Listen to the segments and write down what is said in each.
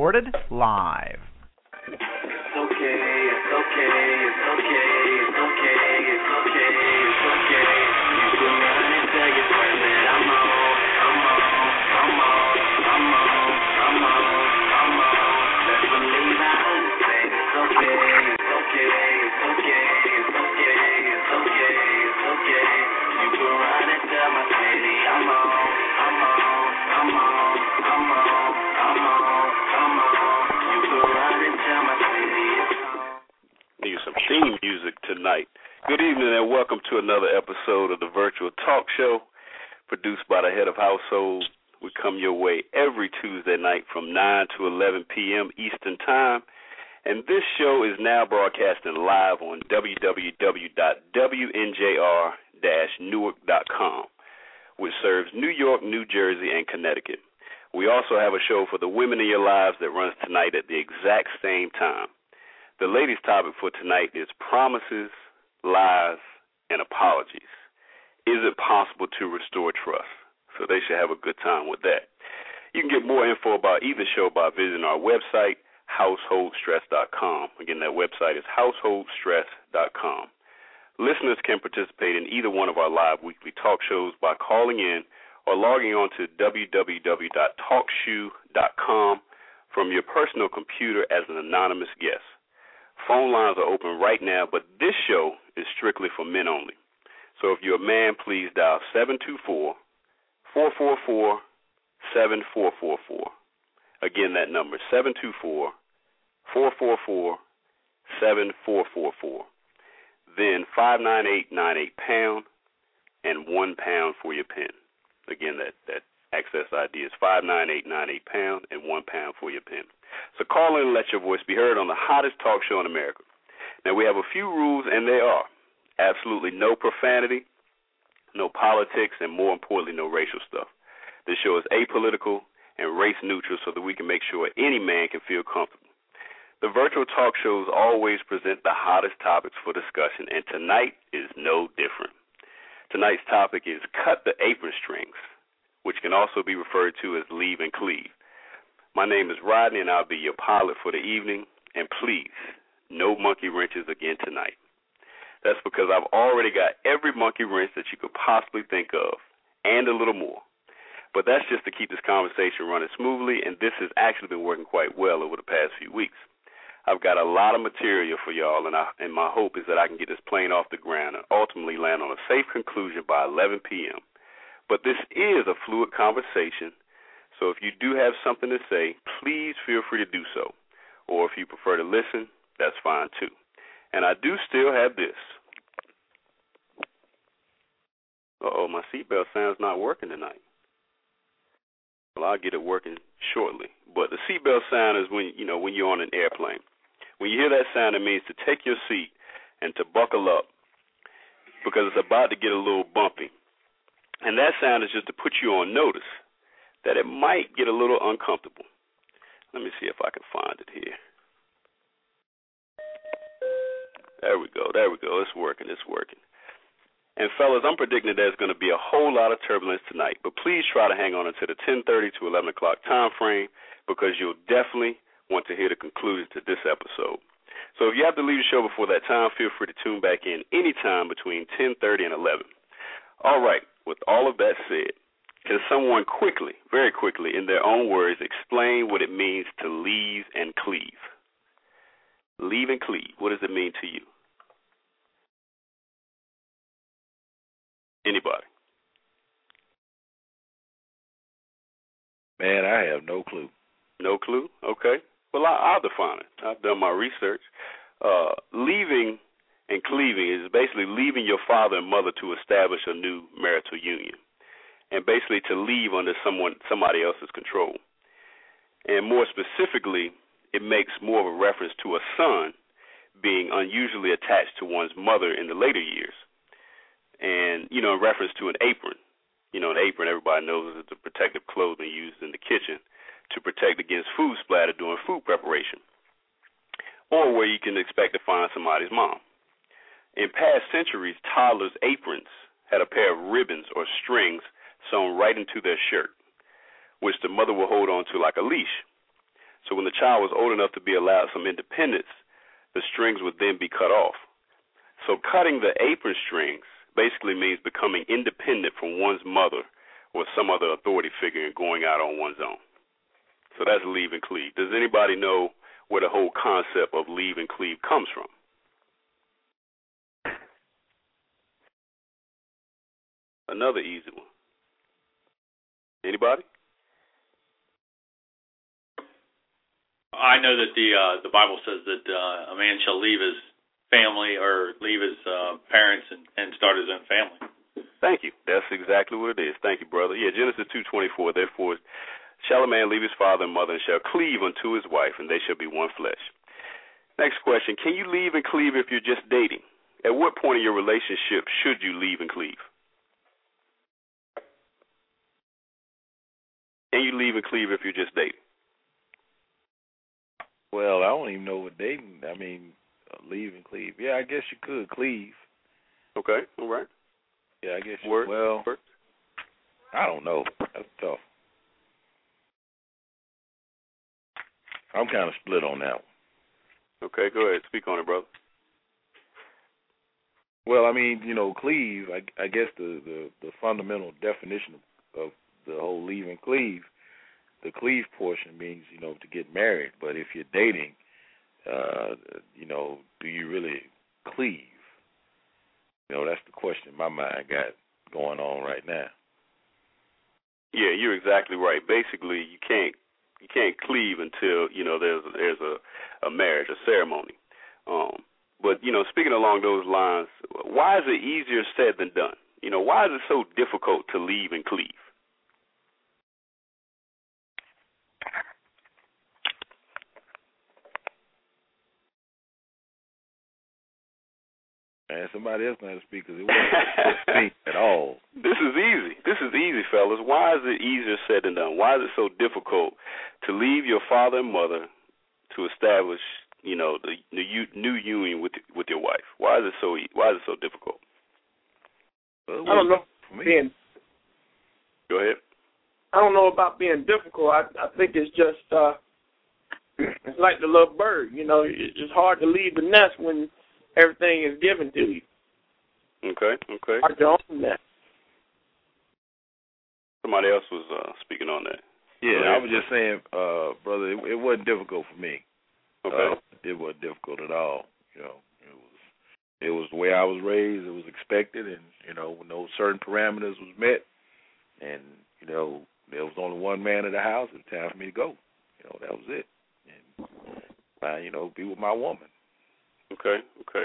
recorded live. It's okay, it's okay, it's okay, it's okay, it's okay, it's okay. You can run and tell your friend that I'm on. Let's believe I understand. It's okay, it's okay, it's okay, it's okay, it's okay, it's okay. You can run and tell my city I'm on. You can run and tell my city it's on. Need some theme music tonight. Good evening and welcome to another episode of the Virtual Talk Show produced by the Head of Household. We come your way every Tuesday night from 9 to 11 p.m. Eastern Time. And this show is now broadcasting live on www.wnjr-newark.com, which serves New York, New Jersey, and Connecticut. We also have a show for the women in your lives that runs tonight at the exact same time. The ladies' topic for tonight is promises, lies, and apologies. Is it possible to restore trust? So they should have a good time with that. You can get more info about either show by visiting our website, householdstress.com. Again, that website is householdstress.com. Listeners can participate in either one of our live weekly talk shows by calling in or logging on to www.talkshoe.com from your personal computer as an anonymous guest. Phone lines are open right now, but this show is strictly for men only. So if you're a man, please dial 724-444-7444. Again, that number, 724-444-7444. Then 598-98-pound and £1 for your pen. Again, that access ID is 598-98-pound and £1 for your pen. So call in and let your voice be heard on the hottest talk show in America. Now, we have a few rules, and they are absolutely no profanity, no politics, and more importantly, no racial stuff. This show is apolitical and race neutral so that we can make sure any man can feel comfortable. The virtual talk shows always present the hottest topics for discussion, and tonight is no different. Tonight's topic is cut the apron strings, which can also be referred to as leave and cleave. My name is Rodney, and I'll be your pilot for the evening. And please, no monkey wrenches again tonight. That's because I've already got every monkey wrench that you could possibly think of, and a little more. But that's just to keep this conversation running smoothly, and this has actually been working quite well over the past few weeks. I've got a lot of material for y'all, and my hope is that I can get this plane off the ground and ultimately land on a safe conclusion by 11 p.m. But this is a fluid conversation, so if you do have something to say, please feel free to do so. Or if you prefer to listen, that's fine too. And I do still have this. Uh-oh, my seatbelt sound's not working tonight. Well, I'll get it working shortly. But the seatbelt sound is when you're on an airplane. When you hear that sound, it means to take your seat and to buckle up because it's about to get a little bumpy. And that sound is just to put you on notice that it might get a little uncomfortable. Let me see if I can find it here. There we go. It's working. And, fellas, I'm predicting that there's going to be a whole lot of turbulence tonight, but please try to hang on until the 10:30 to 11 o'clock time frame because you'll definitely want to hear the conclusion to this episode. So if you have to leave the show before that time, feel free to tune back in anytime between 10:30 and 11. All right, with all of that said, can someone quickly, very quickly, in their own words, explain what it means to leave and cleave? Leave and cleave, what does it mean to you? Anybody? Man, I have no clue. No clue? Okay. Well, I'll define it. I've done my research. Leaving and cleaving is basically leaving your father and mother to establish a new marital union, and basically to leave under somebody else's control. And more specifically, it makes more of a reference to a son being unusually attached to one's mother in the later years. And, in reference to an apron. An apron, everybody knows, is the protective clothing used in the kitchen to protect against food splatter during food preparation, or where you can expect to find somebody's mom. In past centuries, toddlers' aprons had a pair of ribbons or strings sewn right into their shirt, which the mother would hold on to like a leash. So when the child was old enough to be allowed some independence, the strings would then be cut off. So cutting the apron strings basically means becoming independent from one's mother or some other authority figure and going out on one's own. So that's leave and cleave. Does anybody know where the whole concept of leave and cleave comes from? Another easy one. Anybody? I know that the Bible says that a man shall leave his family or leave his parents and start his own family. Thank you. That's exactly what it is. Thank you, brother. Yeah, Genesis 2:24. Therefore, shall a man leave his father and mother and shall cleave unto his wife, and they shall be one flesh. Next question: can you leave and cleave if you're just dating? At what point in your relationship should you leave and cleave? Can you leave and cleave if you're just dating? Well, I don't even know what dating. I mean, leave and cleave. Yeah, I guess you could cleave. Okay, all right. Yeah, I guess you Word. Well, I don't know. That's tough. I'm kind of split on that one. Okay, go ahead. Speak on it, brother. Well, I mean, cleave, I guess the fundamental definition of the whole leave and cleave, the cleave portion means, to get married. But if you're dating, do you really cleave? That's the question my mind got going on right now. Yeah, you're exactly right. Basically, you can't cleave until there's a marriage, a ceremony. But speaking along those lines, why is it easier said than done? Why is it so difficult to leave and cleave? Man, somebody else knows how to speak because it wasn't speak at all. This is easy, fellas. Why is it easier said than done? Why is it so difficult to leave your father and mother to establish, the new union with your wife? Why is it so difficult? Well, I don't know. Go ahead. I don't know about being difficult. I think it's just it's like the little bird. It's hard to leave the nest when everything is given to you. Okay. Hard to own that. Somebody else was speaking on that. Yeah, I was just saying, brother, it wasn't difficult for me. Okay. It wasn't difficult at all. It was the way I was raised. It was expected, and when those certain parameters was met, and there was only one man in the house. It was time for me to go. That was it. And be with my woman. Okay.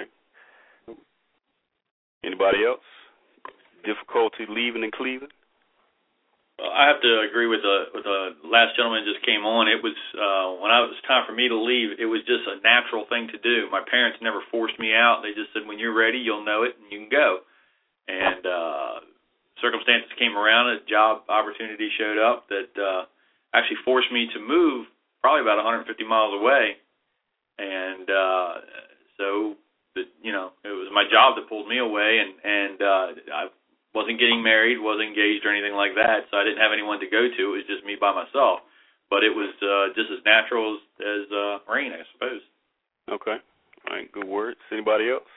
Anybody else? Difficulty leaving and cleaving? Well, I have to agree with the last gentleman who just came on. It was when it was time for me to leave, it was just a natural thing to do. My parents never forced me out. They just said, when you're ready, you'll know it, and you can go. And circumstances came around, a job opportunity showed up that actually forced me to move probably about 150 miles away. And so, it was my job that pulled me away, and I wasn't getting married, wasn't engaged or anything like that, so I didn't have anyone to go to. It was just me by myself. But it was just as natural as rain, I suppose. Okay. All right, good words. Anybody else?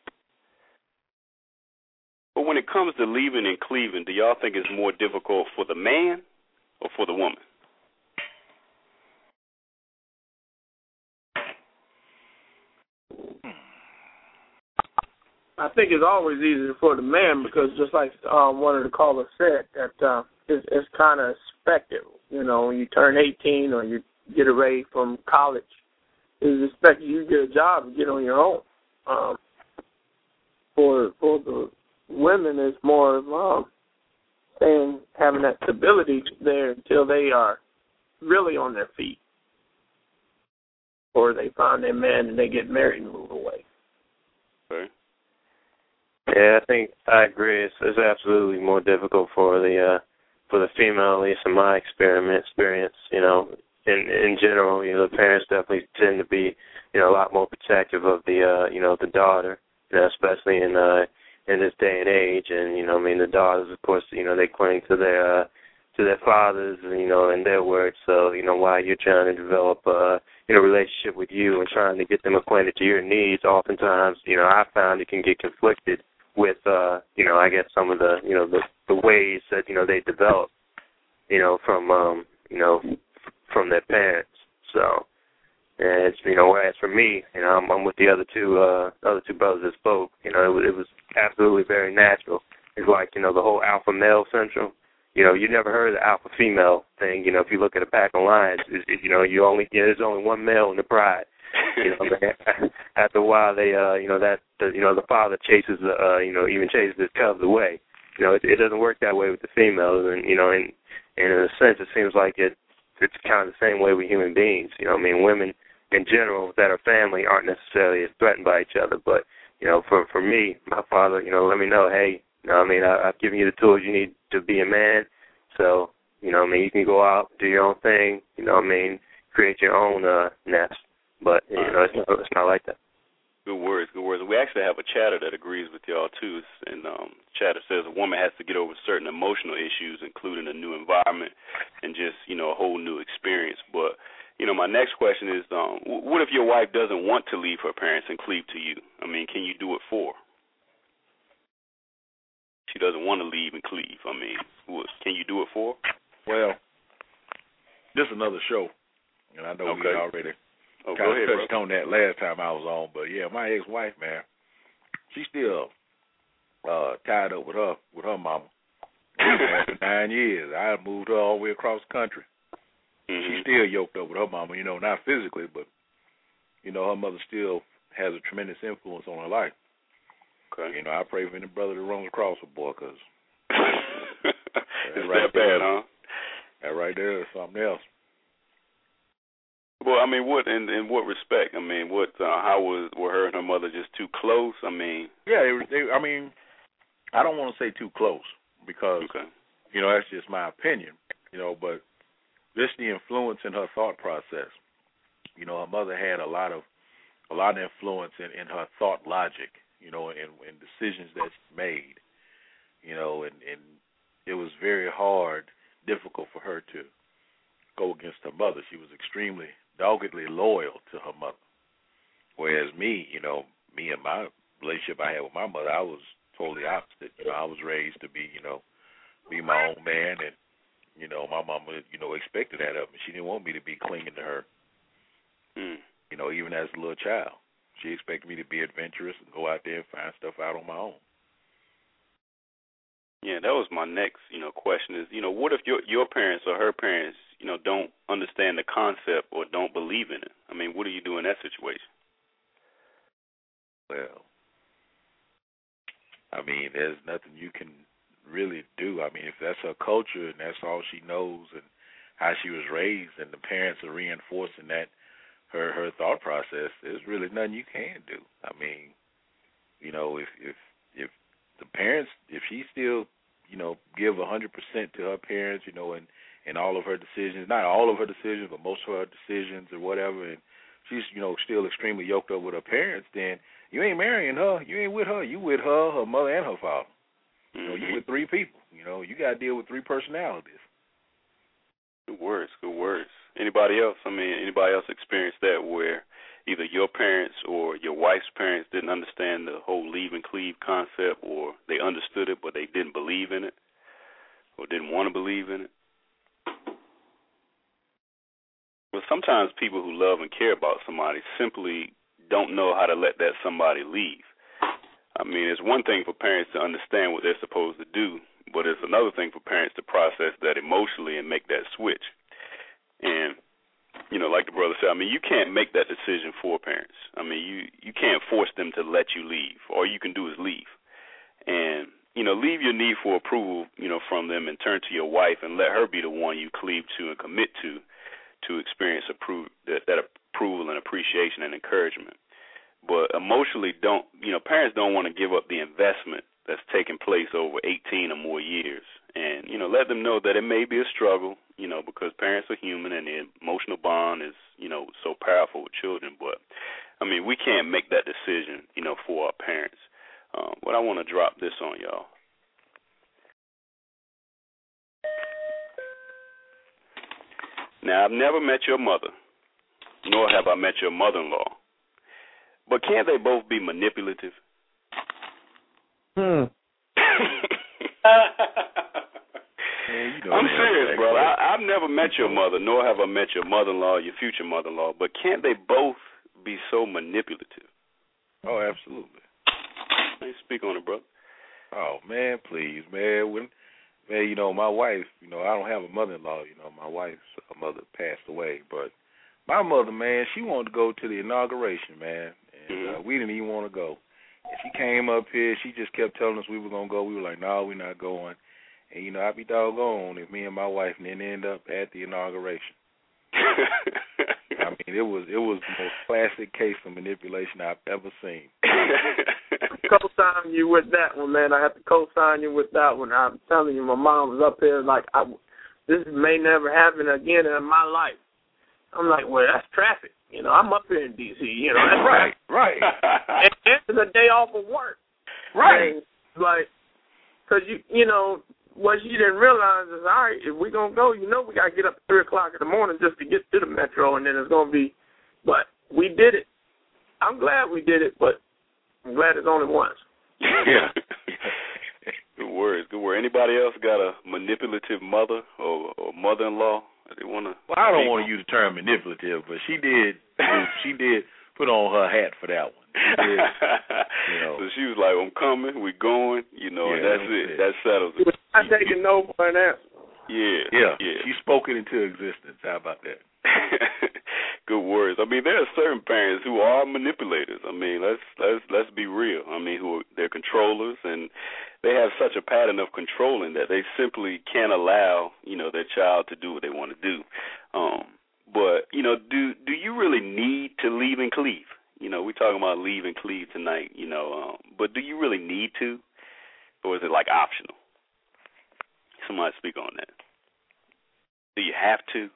But when it comes to leaving and cleaving, do y'all think it's more difficult for the man or for the woman? I think it's always easier for the man because just like one of the callers said, that it's kind of expected. When you turn 18 or you get away from college, it's expected you get a job and get on your own. For the women, it's more of having that stability there until they are really on their feet, or they find their man and they get married and move away. Okay. Yeah, I think I agree. It's absolutely more difficult for the female, at least in my experience. In general, the parents definitely tend to be, a lot more protective of the daughter, especially in this day and age. And the daughters, of course, they cling to their fathers, and their words. So, while you're trying to develop a relationship with you and trying to get them acquainted to your needs, oftentimes, I found it can get conflicted with, I guess some of the, the ways that, they develop, from their parents. So, and it's, whereas for me, I'm with the other two brothers that spoke. It was absolutely very natural. It's like, the whole alpha male syndrome. You never heard of the alpha female thing. If you look at a pack of lions, there's only one male in the pride. After a while, they, the father chases, even chases his cubs away. It doesn't work that way with the females, and and in a sense, it seems like it's kind of the same way with human beings. Women in general that are family aren't necessarily as threatened by each other, but for me, my father, let me know, hey, I've given you the tools you need to be a man, so you can go out, do your own thing, create your own nest, but it's not like that. Good words, good words. We actually have a chatter that agrees with y'all too, and chatter says a woman has to get over certain emotional issues, including a new environment and just a whole new experience. But my next question is, what if your wife doesn't want to leave her parents and cleave to you? Can you do it for her? She doesn't want to leave and cleave. Can you do it for her? Well, this is another show, and I know we already kind of touched on that last time I was on. But yeah, my ex-wife, man, she's still tied up with her mama. We've been married for 9 years. I moved her all the way across the country. Mm-hmm. She's still yoked up with her mama, not physically, but her mother still has a tremendous influence on her life. Okay. I pray for any brother that runs across her, boy, because it's right that bad, huh? That right there is something else. Well, what in what respect? How were her and her mother just too close? Yeah, I don't want to say too close because that's just my opinion. But just the influence in her thought process. Her mother had a lot of influence in her thought logic. And decisions that she made. And it was very difficult for her to go against her mother. She was extremely doggedly loyal to her mother. Whereas me and my relationship I had with my mother, I was totally opposite. I was raised to be my own man, and my mama, expected that of me. She didn't want me to be clinging to her. Even as a little child, she expected me to be adventurous and go out there and find stuff out on my own. Yeah, that was my next, question is, what if your parents or her parents, don't understand the concept or don't believe in it? What do you do in that situation? Well, there's nothing you can really do. If that's her culture and that's all she knows and how she was raised and the parents are reinforcing that, her thought process, there's really nothing you can do. If the parents, if she still, give 100% to her parents, and all of her decisions, not all of her decisions, but most of her decisions or whatever, and she's, still extremely yoked up with her parents, then you ain't marrying her. You ain't with her. You with her mother, and her father. You with three people. You got to deal with three personalities. Good words, good words. Anybody else? Anybody else experienced that where either your parents or your wife's parents didn't understand the whole leave and cleave concept, or they understood it but they didn't believe in it or didn't want to believe in it? But sometimes people who love and care about somebody simply don't know how to let that somebody leave. It's one thing for parents to understand what they're supposed to do, but it's another thing for parents to process that emotionally and make that switch. And, like the brother said, you can't make that decision for parents. You can't force them to let you leave. All you can do is leave. And, leave your need for approval, from them and turn to your wife and let her be the one you cleave to and commit to experience that approval and appreciation and encouragement. But emotionally, parents don't want to give up the investment that's taken place over 18 or more years. And, let them know that it may be a struggle, because parents are human and the emotional bond is, so powerful with children. But, we can't make that decision, for our parents. But I want to drop this on y'all. Now, I've never met your mother, nor have I met your mother-in-law. But can't they both be manipulative? Hmm. Man, you know I'm serious, brother. I've never met your mother, nor have I met your mother-in-law, your future mother-in-law. But can't they both be so manipulative? Oh, absolutely. Hey, speak on it, brother. Oh, man, please, man. Man, you know, my wife, you know, I don't have a mother-in-law. You know, my wife's mother passed away. But my mother, man, she wanted to go to the inauguration, man. And we didn't even want to go. And she came up here. She just kept telling us we were going to go. We were like, no, we're not going. And, you know, I'd be doggone if me and my wife didn't end up at the inauguration. I mean, it was the most classic case of manipulation I've ever seen. Co-sign you with that one, man. I have to co-sign you with that one. I'm telling you, my mom was up here like, this may never happen again in my life. I'm like, well, that's traffic. You know, I'm up here in D.C., you know. That's right. And it's a day off of work. Right. And, like, because, you know, what she didn't realize is, all right, if we're going to go, you know we got to get up at 3 o'clock in the morning just to get to the metro, and then it's going to be, but we did it. I'm glad we did it, but I'm glad it's only once. Yeah. Good word. Anybody else got a manipulative mother or mother-in-law? They want to. Well, I don't want to use the term manipulative, but she did put on her hat for that one. She did, you know. So she was like, I'm coming, we're going, you know, and that's it. That settles it. I'm taking no for an answer. Yeah. She spoke it into existence. How about that? Good words. I mean, there are certain parents who are manipulators. I mean, let's be real. I mean, they're controllers, and they have such a pattern of controlling that they simply can't allow, you know, their child to do what they want to do. But you know, do you really need to leave and cleave? You know, we're talking about leave and cleave tonight. You know, but do you really need to, or is it like optional? Somebody speak on that. Do you have to?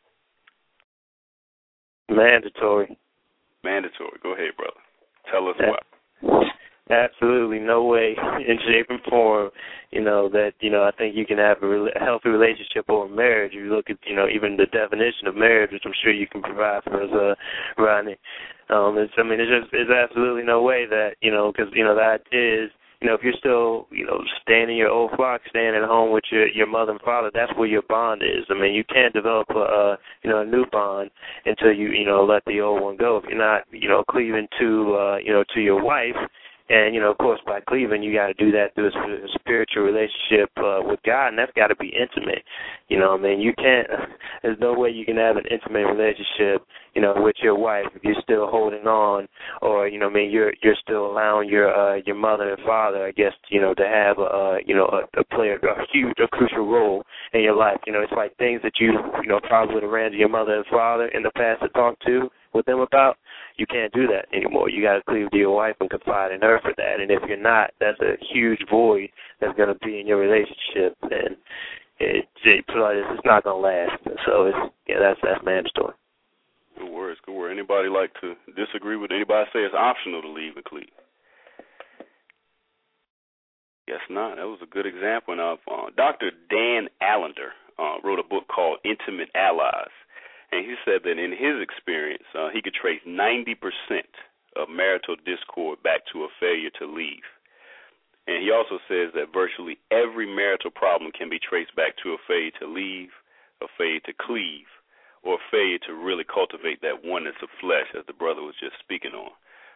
Mandatory. Go ahead, brother. Tell us why. Absolutely no way in shape and form, you know, that, you know, I think you can have a healthy relationship or marriage. You look at, you know, even the definition of marriage, which I'm sure you can provide for us, Rodney. There's absolutely no way that, you know, because, you know, that is, you know, if you're still, you know, staying in your old flock, staying at home with your mother and father, that's where your bond is. I mean, you can't develop a new bond until you know, let the old one go. If you're not, you know, cleaving to, to your wife. And, you know, of course, by cleaving, you got to do that through a spiritual relationship with God, and that's got to be intimate. You know, I mean, you can't, there's no way you can have an intimate relationship, you know, with your wife if you're still holding on, or, you know, I mean, you're still allowing your mother and father, I guess, you know, to have a crucial role in your life. You know, it's like things that you know, probably would have ran to your mother and father in the past to talk to with them about. You can't do that anymore. You got to cleave to your wife and confide in her for that. And if you're not, that's a huge void that's going to be in your relationship, and it's not going to last. So that's mandatory. Good words. Anybody like to disagree with anybody? Say it's optional to leave and cleave. Guess not. That was a good example. Now, Dr. Dan Allender wrote a book called Intimate Allies. And he said that in his experience, he could trace 90% of marital discord back to a failure to leave. And he also says that virtually every marital problem can be traced back to a failure to leave, a failure to cleave, or a failure to really cultivate that oneness of flesh, as the brother was just speaking on.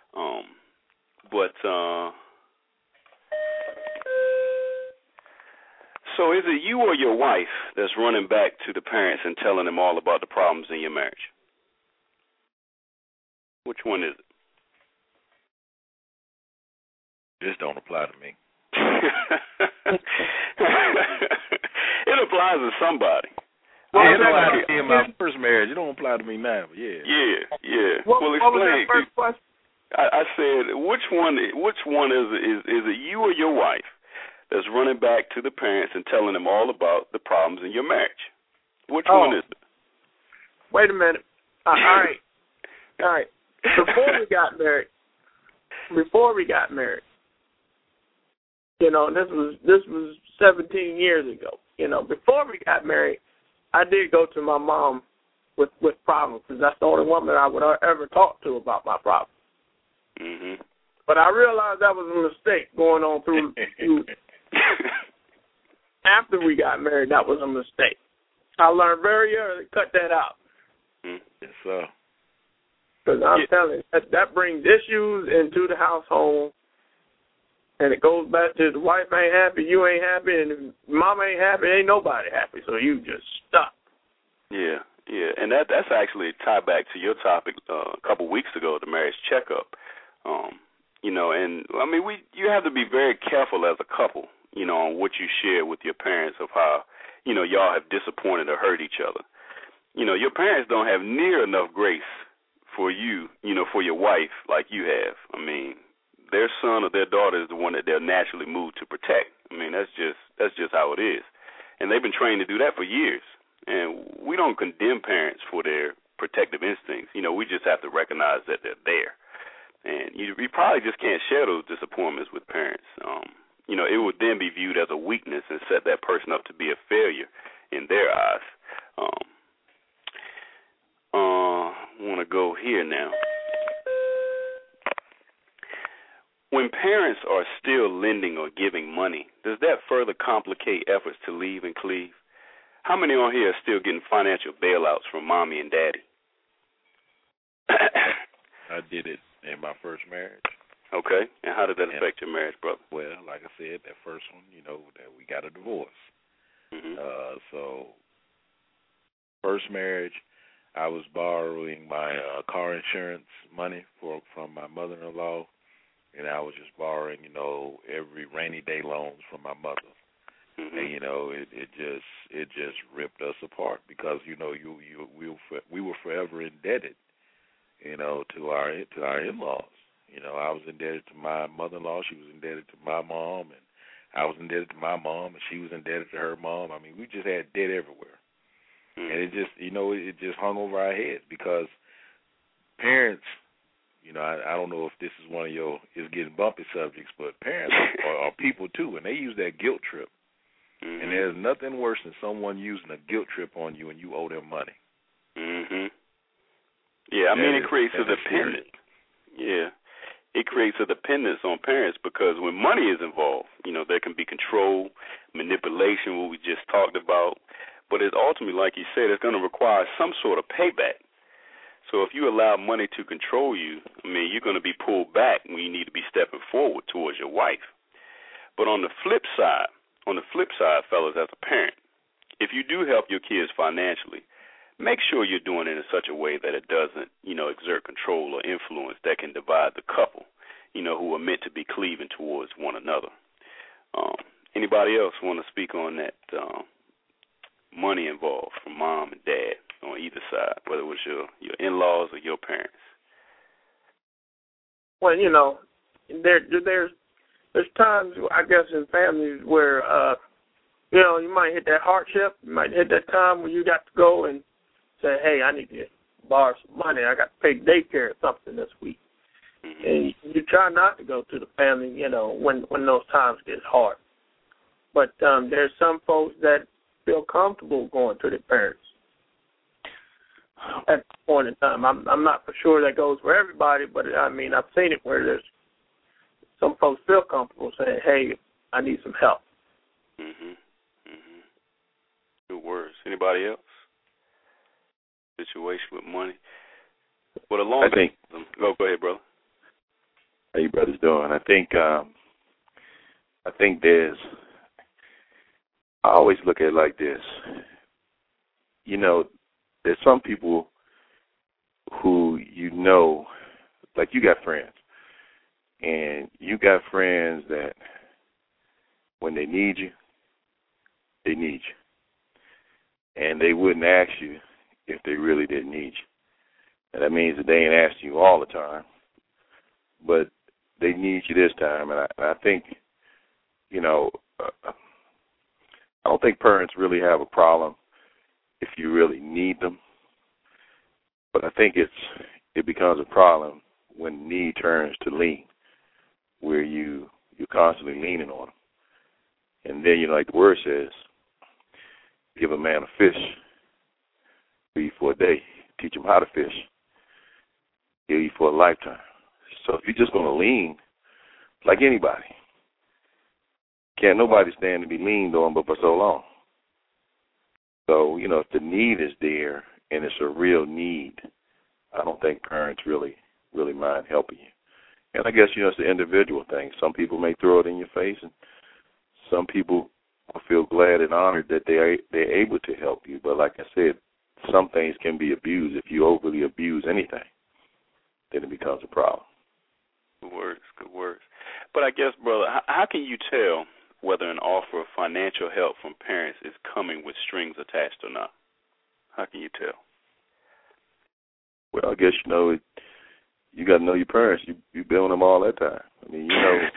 So is it you or your wife that's running back to the parents and telling them all about the problems in your marriage? Which one is it? This don't apply to me. It applies to somebody. Well, it applied to me in my first marriage. It don't apply to me now, but yeah. Yeah. What explain. was that first question? I said, which one is it you or your wife that's running back to the parents and telling them all about the problems in your marriage? Which one is it? Wait a minute. All right. Before we got married, you know, this was 17 years ago. You know, before we got married, I did go to my mom with problems, because that's the only woman I would ever talk to about my problems. Mhm. But I realized that was a mistake going on through after we got married. That was a mistake. I learned very early to cut that out. Yes, sir. Because I'm telling you, that brings issues into the household, and it goes back to the wife ain't happy, you ain't happy, and if mama ain't happy, ain't nobody happy. So you just stuck. Yeah, and that's actually tied back to your topic a couple weeks ago, the marriage checkup. And I mean, you have to be very careful as a couple, on what you share with your parents of how, y'all have disappointed or hurt each other. Your parents don't have near enough grace for you, for your wife like you have. I mean, their son or their daughter is the one that they'll naturally move to protect. I mean, that's just how it is. And they've been trained to do that for years. And we don't condemn parents for their protective instincts. We just have to recognize that they're there. And you probably just can't share those disappointments with parents. It would then be viewed as a weakness and set that person up to be a failure in their eyes. I want to go here now. When parents are still lending or giving money, does that further complicate efforts to leave and cleave? How many on here are still getting financial bailouts from mommy and daddy? I did it in my first marriage. Okay. And how did that affect your marriage, brother? Well, like I said, that first one, that we got a divorce. Mm-hmm. So first marriage, I was borrowing my car insurance money from my mother-in-law, and I was just borrowing, every rainy day loans from my mother. Mm-hmm. And it just ripped us apart because we were forever indebted, to our in-laws. I was indebted to my mother-in-law, she was indebted to my mom, and I was indebted to my mom, and she was indebted to her mom. I mean, we just had debt everywhere. Mm-hmm. And it just, it just hung over our heads because parents, I don't know if this is one of your is getting bumpy subjects, but parents are people too, and they use that guilt trip. Mm-hmm. And there's nothing worse than someone using a guilt trip on you and you owe them money. Mm-hmm. Yeah, I mean, it creates a dependence. Yeah. It creates a dependence on parents because when money is involved, there can be control, manipulation, what we just talked about. But it's ultimately, like you said, it's going to require some sort of payback. So if you allow money to control you, I mean, you're going to be pulled back when you need to be stepping forward towards your wife. But on the flip side, fellas, as a parent, if you do help your kids financially, make sure you're doing it in such a way that it doesn't, exert control or influence that can divide the couple, who are meant to be cleaving towards one another. Anybody else want to speak on that money involved from mom and dad on either side, whether it was your in-laws or your parents? Well, there's times, I guess, in families where, you might hit that hardship. You might hit that time where you got to go and say, hey, I need to borrow some money. I got to pay daycare or something this week. Mm-hmm. And you try not to go to the family, when those times get hard. But there's some folks that feel comfortable going to their parents at this point in time. I'm not for sure that goes for everybody, but, I mean, I've seen it where there's some folks feel comfortable saying, hey, I need some help. Mm-hmm. Mm-hmm. Good words. Anybody else? Situation with money. Go ahead, brother. How you brothers doing? I think there's. I always look at it like this. There's some people who like you got friends, and you got friends that when they need you, they need you, and they wouldn't ask you if they really didn't need you. And that means that they ain't asking you all the time, but they need you this time. And I think, I don't think parents really have a problem if you really need them, but I think it becomes a problem when need turns to lean, where you're constantly leaning on them. And then, like the word says, give a man a fish, feed for a day. Teach them how to fish. Heal you for a lifetime. So if you're just going to lean, like anybody, can't nobody stand to be leaned on but for so long. So, if the need is there and it's a real need, I don't think parents really mind helping you. And I guess, it's an individual thing. Some people may throw it in your face, and some people will feel glad and honored that they're able to help you. But like I said, some things can be abused. If you overly abuse anything, then it becomes a problem. Good words. But I guess, brother, how can you tell whether an offer of financial help from parents is coming with strings attached or not? How can you tell? Well, I guess, you got to know your parents. You've been with them all that time. I mean,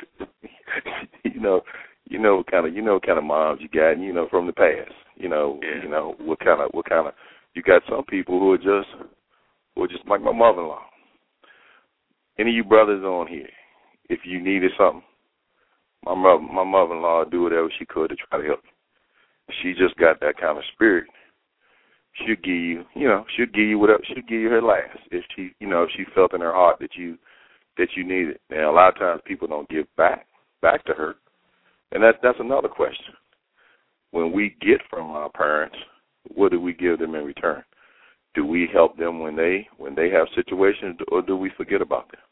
you know what kind of moms you got, and from the past. What kind of you got some people who are just like my mother-in-law. Any of you brothers on here, if you needed something, my mother-in-law would do whatever she could to try to help you. She just got that kind of spirit. She'll give you whatever. She'll give you her last if she felt in her heart that you need it. Now, a lot of times people don't give back to her, and that's another question. When we get from our parents, what do we give them in return? Do we help them when they have situations, or do we forget about them?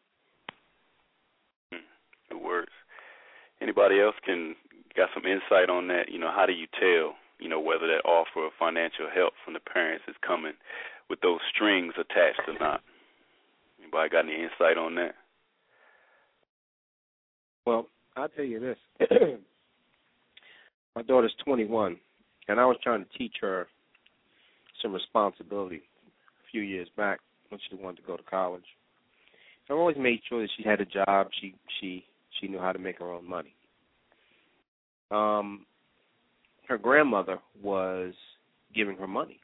Good words. Anybody else got some insight on that? How do you tell, whether that offer of financial help from the parents is coming with those strings attached or not? Anybody got any insight on that? Well, I'll tell you this. My daughter's 21, and I was trying to teach her some responsibility a few years back when she wanted to go to college. So I always made sure that she had a job. She knew how to make her own money. Her grandmother was giving her money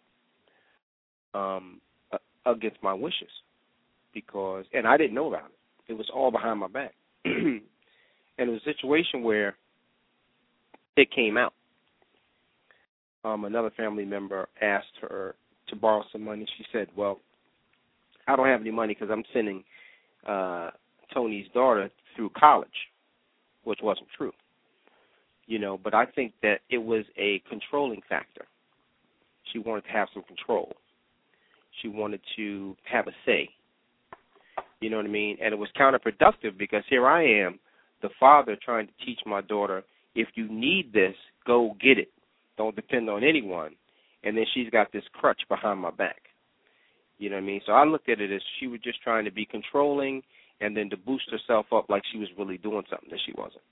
against my wishes and I didn't know about it. It was all behind my back. And it was a situation where it came out. Another family member asked her to borrow some money. She said, well, I don't have any money because I'm sending Tony's daughter through college, which wasn't true. But I think that it was a controlling factor. She wanted to have some control. She wanted to have a say. You know what I mean? And it was counterproductive because here I am, the father, trying to teach my daughter, if you need this, go get it. Don't depend on anyone. And then she's got this crutch behind my back. You know what I mean? So I looked at it as she was just trying to be controlling and then to boost herself up like she was really doing something that she wasn't.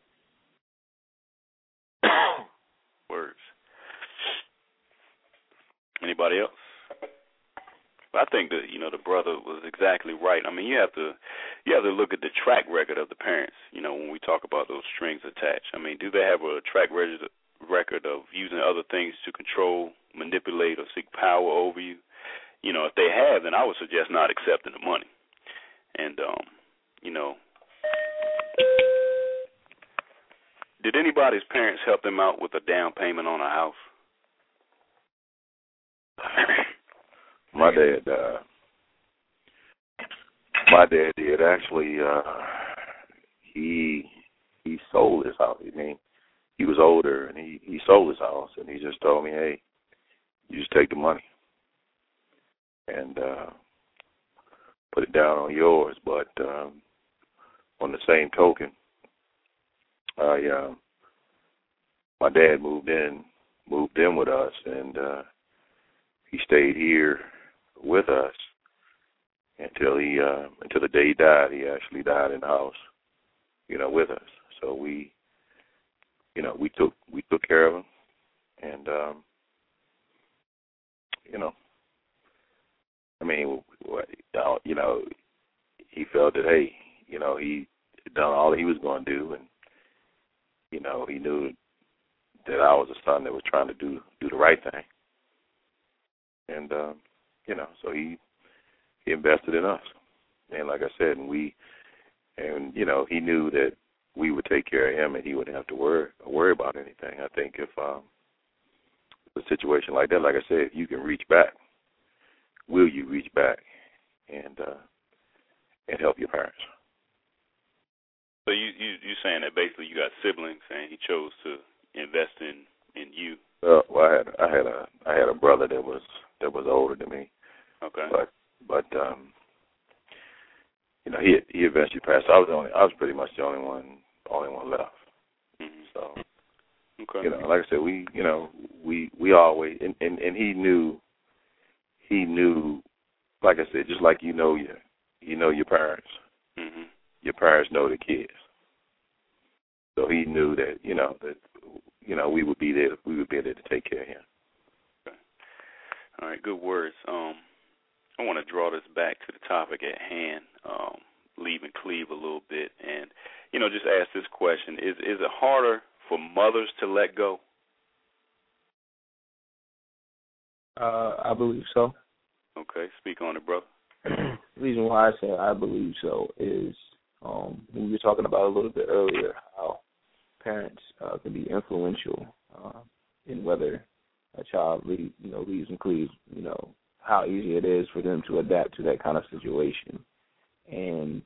Words. Anybody else? I think that the brother was exactly right. I mean, you have to look at the track record of the parents. When we talk about those strings attached. I mean, do they have a track record of using other things to control, manipulate, or seek power over you? If they have, then I would suggest not accepting the money. And did anybody's parents help them out with a down payment on a house? My dad did actually. He sold his house. I mean, he was older and he sold his house, and he just told me, "Hey, you just take the money and put it down on yours." But on the same token, my dad moved in with us, and he stayed here with us until the day he died. He actually died in the house, with us. So we took care of him, and I mean, he felt that, hey, he had done all he was going to do, and he knew that I was a son that was trying to do the right thing, and so he invested in us, and like I said, he knew that we would take care of him, and he wouldn't have to worry about anything. I think if a situation like that, like I said, if you can reach back will you reach back and help your parents? So you saying that basically you got siblings and he chose to invest in you? Well, I had a brother that was older than me. Okay. But you know, he eventually passed. I was pretty much the only one left. Mm-hmm. So, okay. you know, like I said, we always and he knew, like I said, just like you know your parents. Mm-hmm. Your parents know the kids. So he knew that we would be there. We would be there to take care of him. Okay. All right. Good words. I want to draw this back to the topic at hand, leaving Cleve a little bit, and just ask this question: Is it harder for mothers to let go? I believe so. Okay, speak on it, brother. The reason why I say I believe so is we were talking about a little bit earlier how parents can be influential in whether a child leaves and cleaves, how easy it is for them to adapt to that kind of situation. And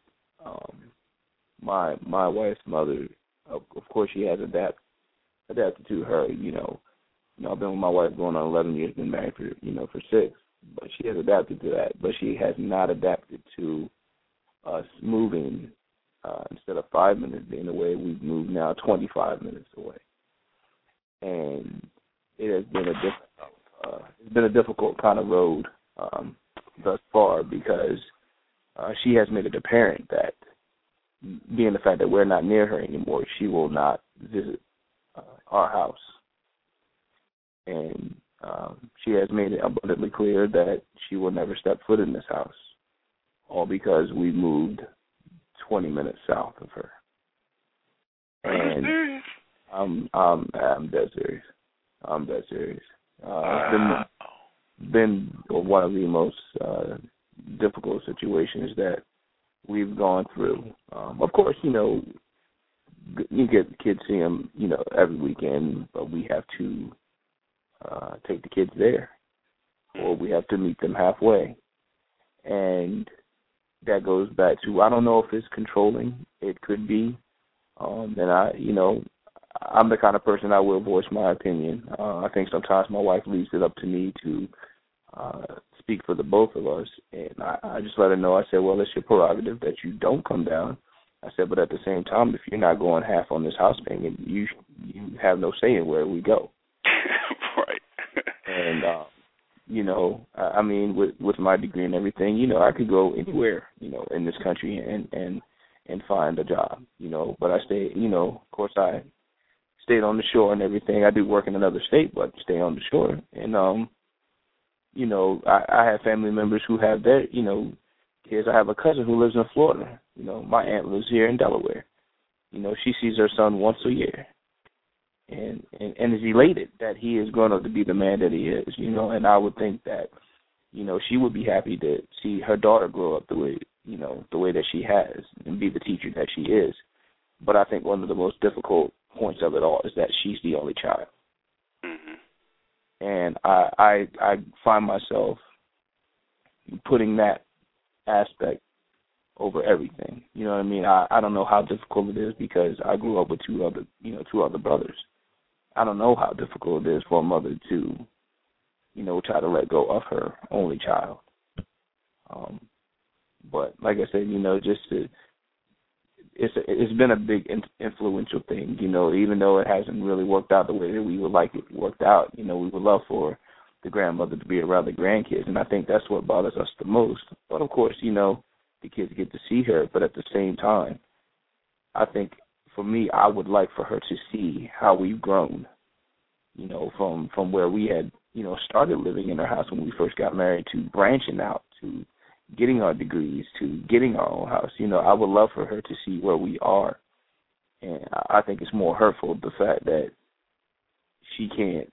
my wife's mother, of course, she has adapted to her. I've been with my wife going on 11 years, been married for 6, but she has adapted to that. But she has not adapted to us moving instead of 5 minutes being away, we've moved now 25 minutes away, and it has been a difficult kind of road thus far because she has made it apparent that, being the fact that we're not near her anymore, she will not visit our house. And she has made it abundantly clear that she will never step foot in this house, all because we moved 20 minutes south of her. And I'm dead serious. It's been one of the most difficult situations that we've gone through. Of course, you get the kids see them, every weekend, but we have to take the kids there, or we have to meet them halfway. And that goes back to, I don't know if it's controlling. It could be. And I'm the kind of person I will voice my opinion. I think sometimes my wife leaves it up to me to speak for the both of us. And I just let her know, I said, well, it's your prerogative that you don't come down. I said, but at the same time, if you're not going half on this house payment, you have no say in where we go. Right. And, with my degree and everything, I could go anywhere, in this country and find a job, but I stay, of course I stayed on the shore and everything. I do work in another state, but stay on the shore. And, I have family members who have their, kids. I have a cousin who lives in Florida. My aunt lives here in Delaware. She sees her son once a year. And is elated that he is grown up to be the man that he is, and I would think that, she would be happy to see her daughter grow up the way that she has and be the teacher that she is. But I think one of the most difficult points of it all is that she's the only child. Mm-hmm. And I find myself putting that aspect over everything. You know what I mean? I don't know how difficult it is because I grew up with two other brothers. I don't know how difficult it is for a mother to, try to let go of her only child. But like I said, it's been a big influential thing, even though it hasn't really worked out the way that we would like it worked out. We would love for the grandmother to be around the grandkids, and I think that's what bothers us the most. But of course, the kids get to see her, but at the same time, I think for me, I would like for her to see how we've grown, from where we had, started living in our house when we first got married to branching out to getting our degrees to getting our own house. I would love for her to see where we are. And I think it's more hurtful, the fact that she can't,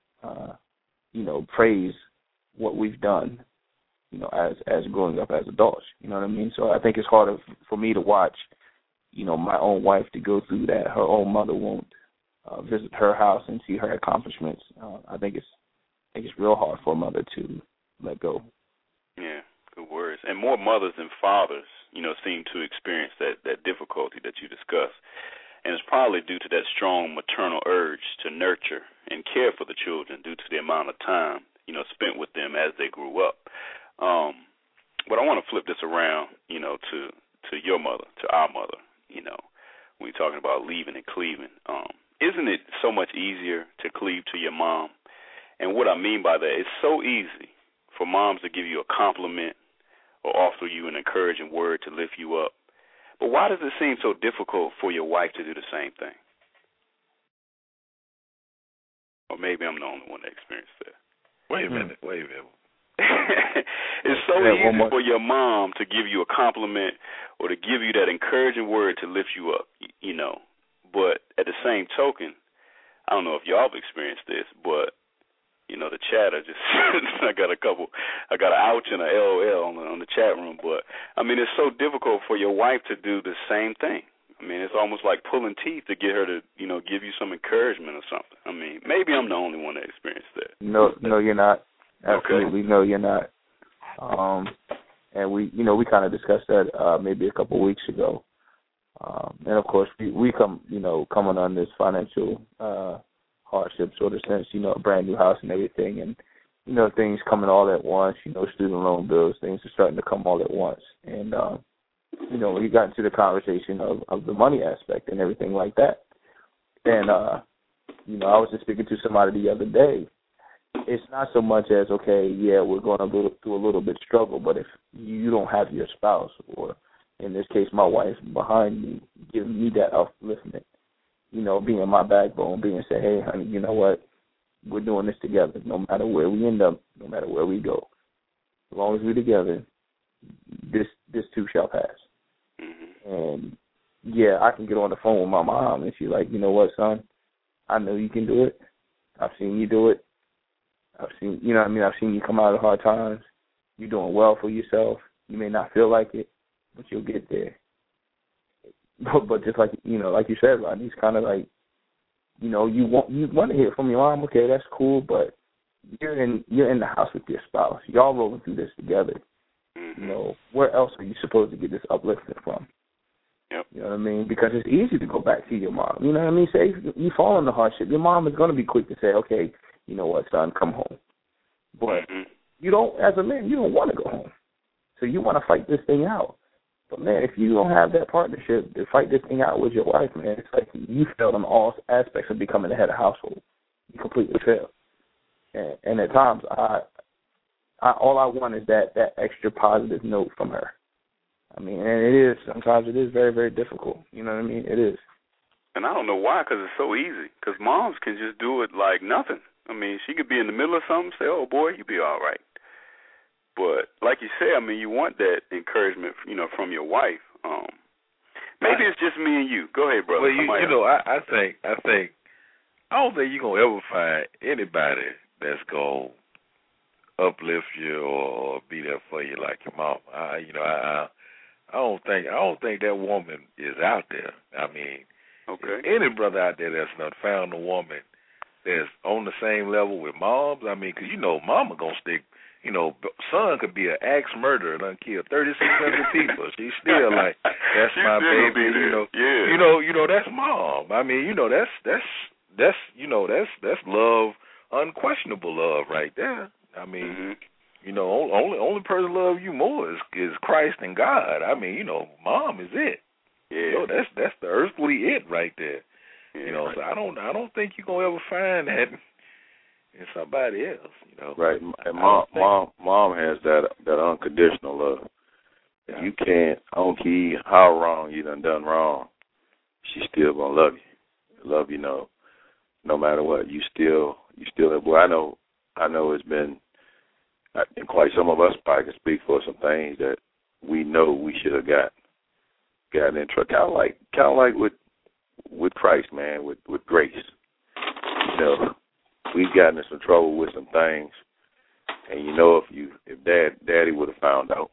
praise what we've done, as growing up as adults. You know what I mean? So I think it's harder for me to watch, my own wife to go through that. Her own mother won't visit her house and see her accomplishments. I think it's real hard for a mother to let go. and more mothers than fathers, seem to experience that difficulty that you discussed. And it's probably due to that strong maternal urge to nurture and care for the children due to the amount of time, spent with them as they grew up. But I want to flip this around, to your mother, to our mother, when you're talking about leaving and cleaving. Isn't it so much easier to cleave to your mom? And what I mean by that, it's so easy for moms to give you a compliment or offer you an encouraging word to lift you up. But why does it seem so difficult for your wife to do the same thing? Or maybe I'm the only one that experienced that. Wait a minute. It's so easy for your mom to give you a compliment or to give you that encouraging word to lift you up, But at the same token, I don't know if y'all have experienced this, but the chatter just I got an ouch and a LOL on the chat room, but I mean it's so difficult for your wife to do the same thing. I mean, it's almost like pulling teeth to get her to, give you some encouragement or something. I mean, maybe I'm the only one that experienced that. No, you're not. Absolutely, okay. No, you're not. And we kind of discussed that maybe a couple of weeks ago. And of course, we coming on this financial hardship sort of sense, a brand new house and everything, and things coming all at once. Student loan bills, things are starting to come all at once, and we got into the conversation of the money aspect and everything like that. And I was just speaking to somebody the other day. It's not so much as, okay, yeah, we're going to go through a little bit struggle, but if you don't have your spouse, or in this case, my wife behind me, giving me that upliftment, being my backbone, being say, hey, honey, you know what? We're doing this together. No matter where we end up, no matter where we go, as long as we're together, this too shall pass. Mm-hmm. And yeah, I can get on the phone with my mom, and she's like, you know what, son? I know you can do it. I've seen you do it. I've seen you come out of hard times. You're doing well for yourself. You may not feel like it, but you'll get there. But just like like you said, Rodney, it's kind of like, you want to hear from your mom. Okay, that's cool, but you're in the house with your spouse. Y'all rolling through this together. Where else are you supposed to get this upliftment from? Yep. You know what I mean? Because it's easy to go back to your mom. You know what I mean? Say you fall into hardship, your mom is going to be quick to say, okay, you know what, son, come home. But you don't, as a man, you don't want to go home. So you want to fight this thing out. But, man, if you don't have that partnership to fight this thing out with your wife, man, it's like you failed on all aspects of becoming the head of household. You completely failed. And at times, all I want is that extra positive note from her. I mean, and sometimes it is very, very difficult. You know what I mean? It is. And I don't know why, because it's so easy. Because moms can just do it like nothing. I mean, she could be in the middle of something, say, oh, boy, you'll be all right. But like you say, I mean, you want that encouragement, from your wife. Maybe it's just me and you. Go ahead, brother. Well, I think I don't think you're gonna ever find anybody that's gonna uplift you or be there for you like your mom. I don't think that woman is out there. I mean, okay. Any brother out there that's not found a woman that's on the same level with moms. I mean, because mama gonna stick. Son could be an axe murderer, done killed 3,600 people. She's still like, that's my baby. That's mom. I mean, that's love, unquestionable love right there. I mean, only person love you more is Christ and God. I mean, mom is it. Yeah. That's the earthly it right there. Yeah, so I don't think you're gonna ever find that in somebody else, Right. And mom has that unconditional love. Yeah. You can't, I don't care how wrong you done wrong, she's still gonna love you. Love you, no matter what. You still have. Well, I know it's been, and quite some of us probably can speak for some things that we know we should have gotten in trouble. Kind of like with Christ, man, with grace. We've gotten in some trouble with some things, and if Daddy would have found out,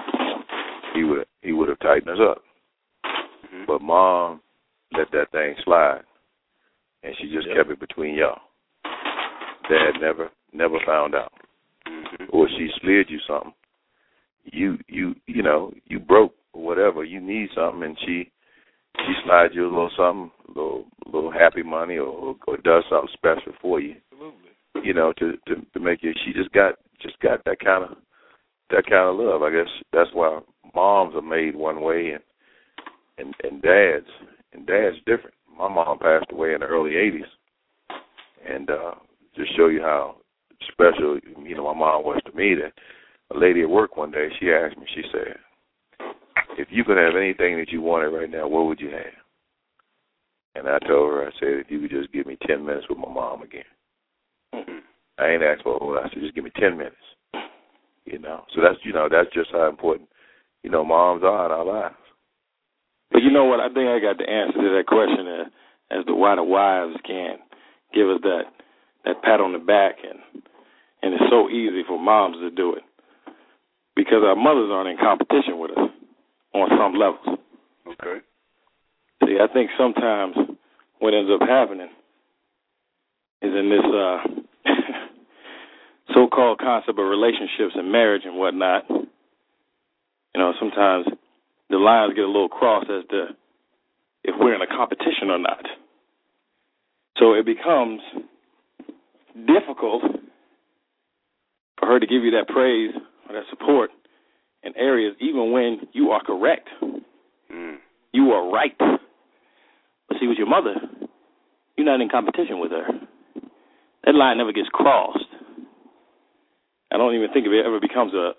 he would have tightened us up. Mm-hmm. But Mom let that thing slide, and she just kept it between y'all. Dad never found out. Mm-hmm. Or she slid you something, you know, you broke or whatever, you need something, and she slides you a little something, a little happy money, or does something special for you. Absolutely. You know, to make you. She just got that kind of love. I guess that's why moms are made one way, and dad's different. My mom passed away in the early '80s, and to show you how special, you know, my mom was to me, that a lady at work one day, she asked me, she said, if you could have anything that you wanted right now, what would you have? And I told her, I said, if you could just give me 10 minutes with my mom again. I ain't asked for a whole lot. I said, just give me 10 minutes. You know, so that's just how important, you know, moms are in our lives. But you know what? I think I got the answer to that question as to why the wives can't give us that pat on the back, and it's so easy for moms to do it because our mothers aren't in competition with us on some levels. Okay. See, I think sometimes what ends up happening is in this so-called concept of relationships and marriage and whatnot, you know, sometimes the lines get a little crossed as to if we're in a competition or not. So it becomes difficult for her to give you that praise or that support in areas even when you are correct. You are right. But see, with your mother, you're not in competition with her. That line never gets crossed. I don't even think it ever becomes a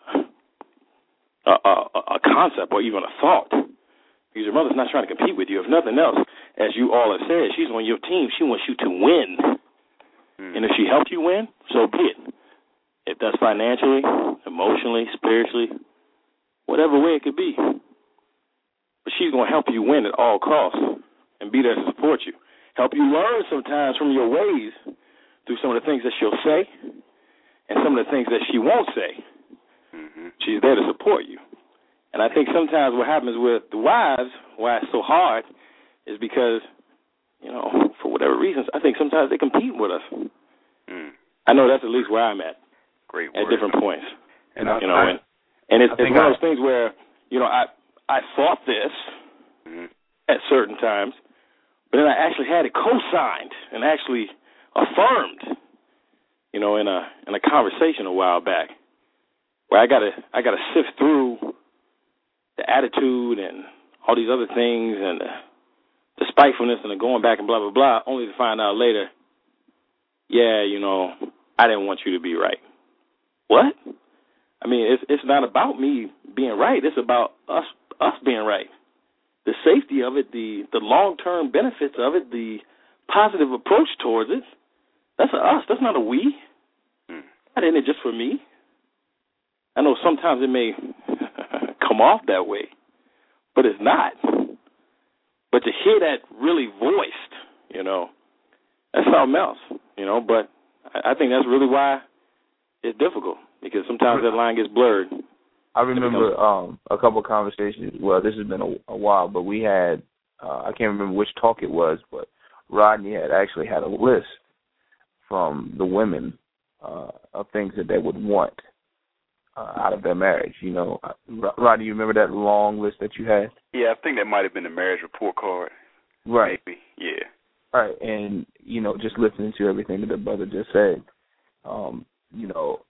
concept or even a thought. Because your mother's not trying to compete with you. If nothing else, as you all have said, she's on your team. She wants you to win. And if she helped you win, so be it. If that's financially, emotionally, spiritually, whatever way it could be. But she's going to help you win at all costs and be there to support you. Help you learn sometimes from your ways through some of the things that she'll say and some of the things that she won't say. She's there to support you. And I think sometimes what happens with the wives, why it's so hard, is because, you know, for whatever reasons, I think sometimes they compete with us. I know that's at least where I'm at. Great at word. different points. And you know, and it's one of those things where, you know, I thought this at certain times, but then I actually had it co-signed and actually affirmed, you know, in a conversation a while back, where I gotta sift through the attitude and all these other things and the spitefulness and the going back and blah blah blah, only to find out later, yeah, you know, I didn't want you to be right. What? I mean, it's not about me being right. It's about us being right. The safety of it, the long-term benefits of it, the positive approach towards it, that's a us. That's not a we. Not in it just for me. I know sometimes it may come off that way, but it's not. But to hear that really voiced, you know, that's something else, you know. But I think that's really why it's difficult, because sometimes that line gets blurred. I remember a couple of conversations. Well, this has been a while, but we had, I can't remember which talk it was, but Rodney had actually had a list from the women of things that they would want out of their marriage. You know, Rodney, you remember that long list that you had? Yeah, I think that might have been the marriage report card. Right. Maybe. Yeah. All right, and, you know, just listening to everything that the brother just said, you know,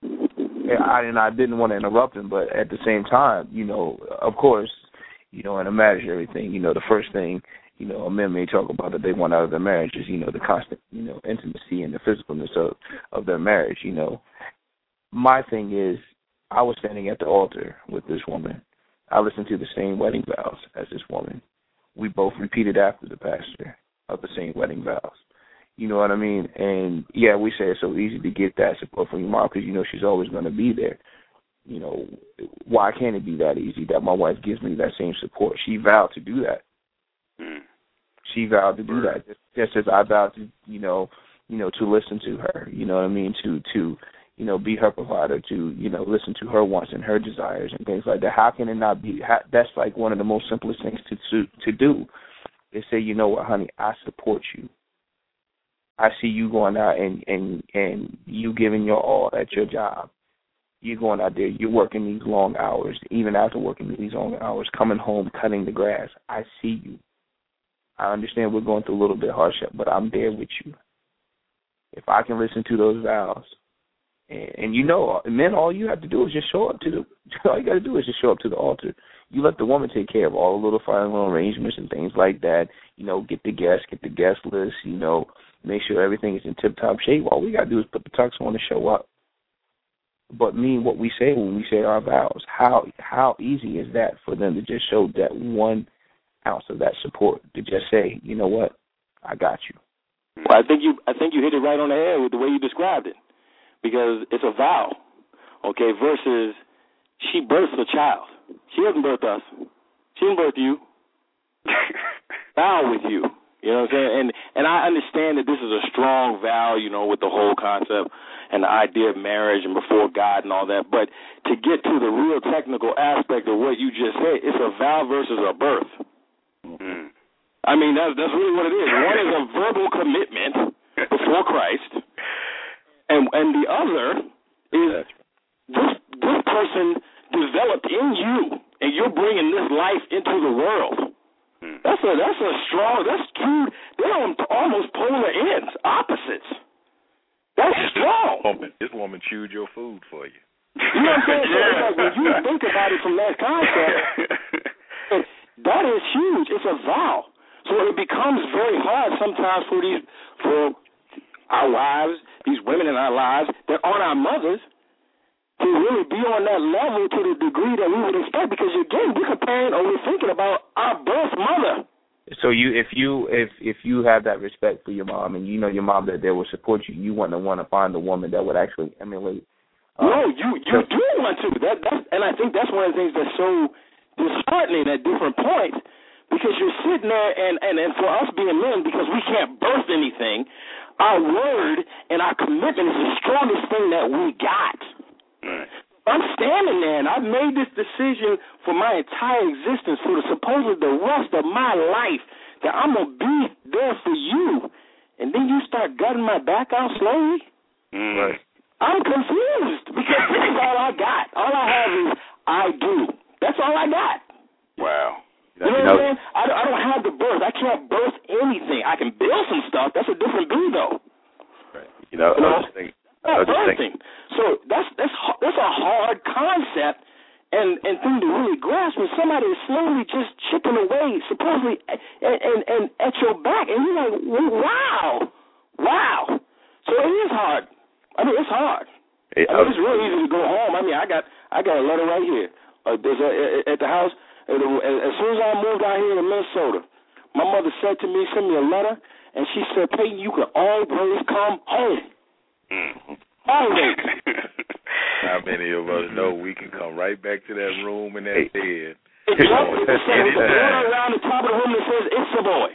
I didn't want to interrupt him, but at the same time, you know, of course, you know, in a marriage and everything, you know, the first thing, you know, a man may talk about that they want out of their marriage is, you know, the constant, you know, intimacy and the physicalness of their marriage, you know. My thing is, I was standing at the altar with this woman. I listened to the same wedding vows as this woman. We both repeated after the pastor of the same wedding vows. You know what I mean? And, yeah, we say it's so easy to get that support from your mom because, you know, she's always going to be there. You know, why can't it be that easy that my wife gives me that same support? She vowed to do that. She vowed to do that, just as I vowed to, you know, to listen to her. You know what I mean? To you know, be her provider, to, you know, listen to her wants and her desires and things like that. How can it not be? That's like one of the most simplest things to do is say, you know what, honey, I support you. I see you going out and you giving your all at your job. you're going out there, you're working these long hours, even after working these long hours, coming home, cutting the grass. I see you. I understand we're going through a little bit of hardship, but I'm there with you. If I can listen to those vows, and you know, men, all you have to do is just show up to all you got to do is just show up to the altar. You let the woman take care of all the little final arrangements and things like that. You know, get the guest list. You know, make sure everything is in tip-top shape. All we got to do is put the tux on and show up. But mean what we say when we say our vows. How easy is that for them to just show that 1 ounce of that support, to just say, you know what, I got you. Well, I think you hit it right on the head with the way you described it, because it's a vow, okay, versus she births a child. She doesn't birth us. She didn't birth you. Vow with you. You know what I'm saying? And I understand that this is a strong vow, you know, with the whole concept and the idea of marriage and before God and all that. But to get to the real technical aspect of what you just said, it's a vow versus a birth. Mm-hmm. I mean, that's really what it is. One is a verbal commitment before Christ, and the other is this person developed in you, and you're bringing this life into the world. That's a strong. That's true. They're on almost polar ends, opposites. That's strong. This woman chewed your food for you. You know what I'm saying? So it's like when you think about it from that concept, that is huge. It's a vow. So it becomes very hard sometimes for our wives, these women in our lives that aren't our mothers, to really be on that level to the degree that we would expect, because again, we're comparing or we're thinking about our birth mother. So if you have that respect for your mom, and you know your mom that will support you, you want to find a woman that would actually emulate. No, you do want to. And I think that's one of the things that's so disheartening at different points, because you're sitting there and for us being men, because we can't birth anything, our word and our commitment is the strongest thing that we got. Right. I'm standing there, and I've made this decision for my entire existence, for supposedly the rest of my life, that I'm going to be there for you. And then you start gutting my back out slowly? Right. I'm confused, because this is all I got. All I have is I do. That's all I got. Wow. You know what I'm saying? I don't have the birth. I can't birth anything. I can build some stuff. That's a different breed, though. Right. I was just thinking. So that's a hard concept and thing to really grasp when somebody is slowly just chipping away, supposedly, and at your back, and you're like, wow. So it is hard. I mean, it's hard. It's really easy to go home. I mean, I got a letter right here. There's at the house. As soon as I moved out here to Minnesota, my mother said to me, send me a letter, and she said, Peyton, you can always come home. Always. How many of us know we can come right back to that room and that bed? It's around the top of the room that says, it's a boy.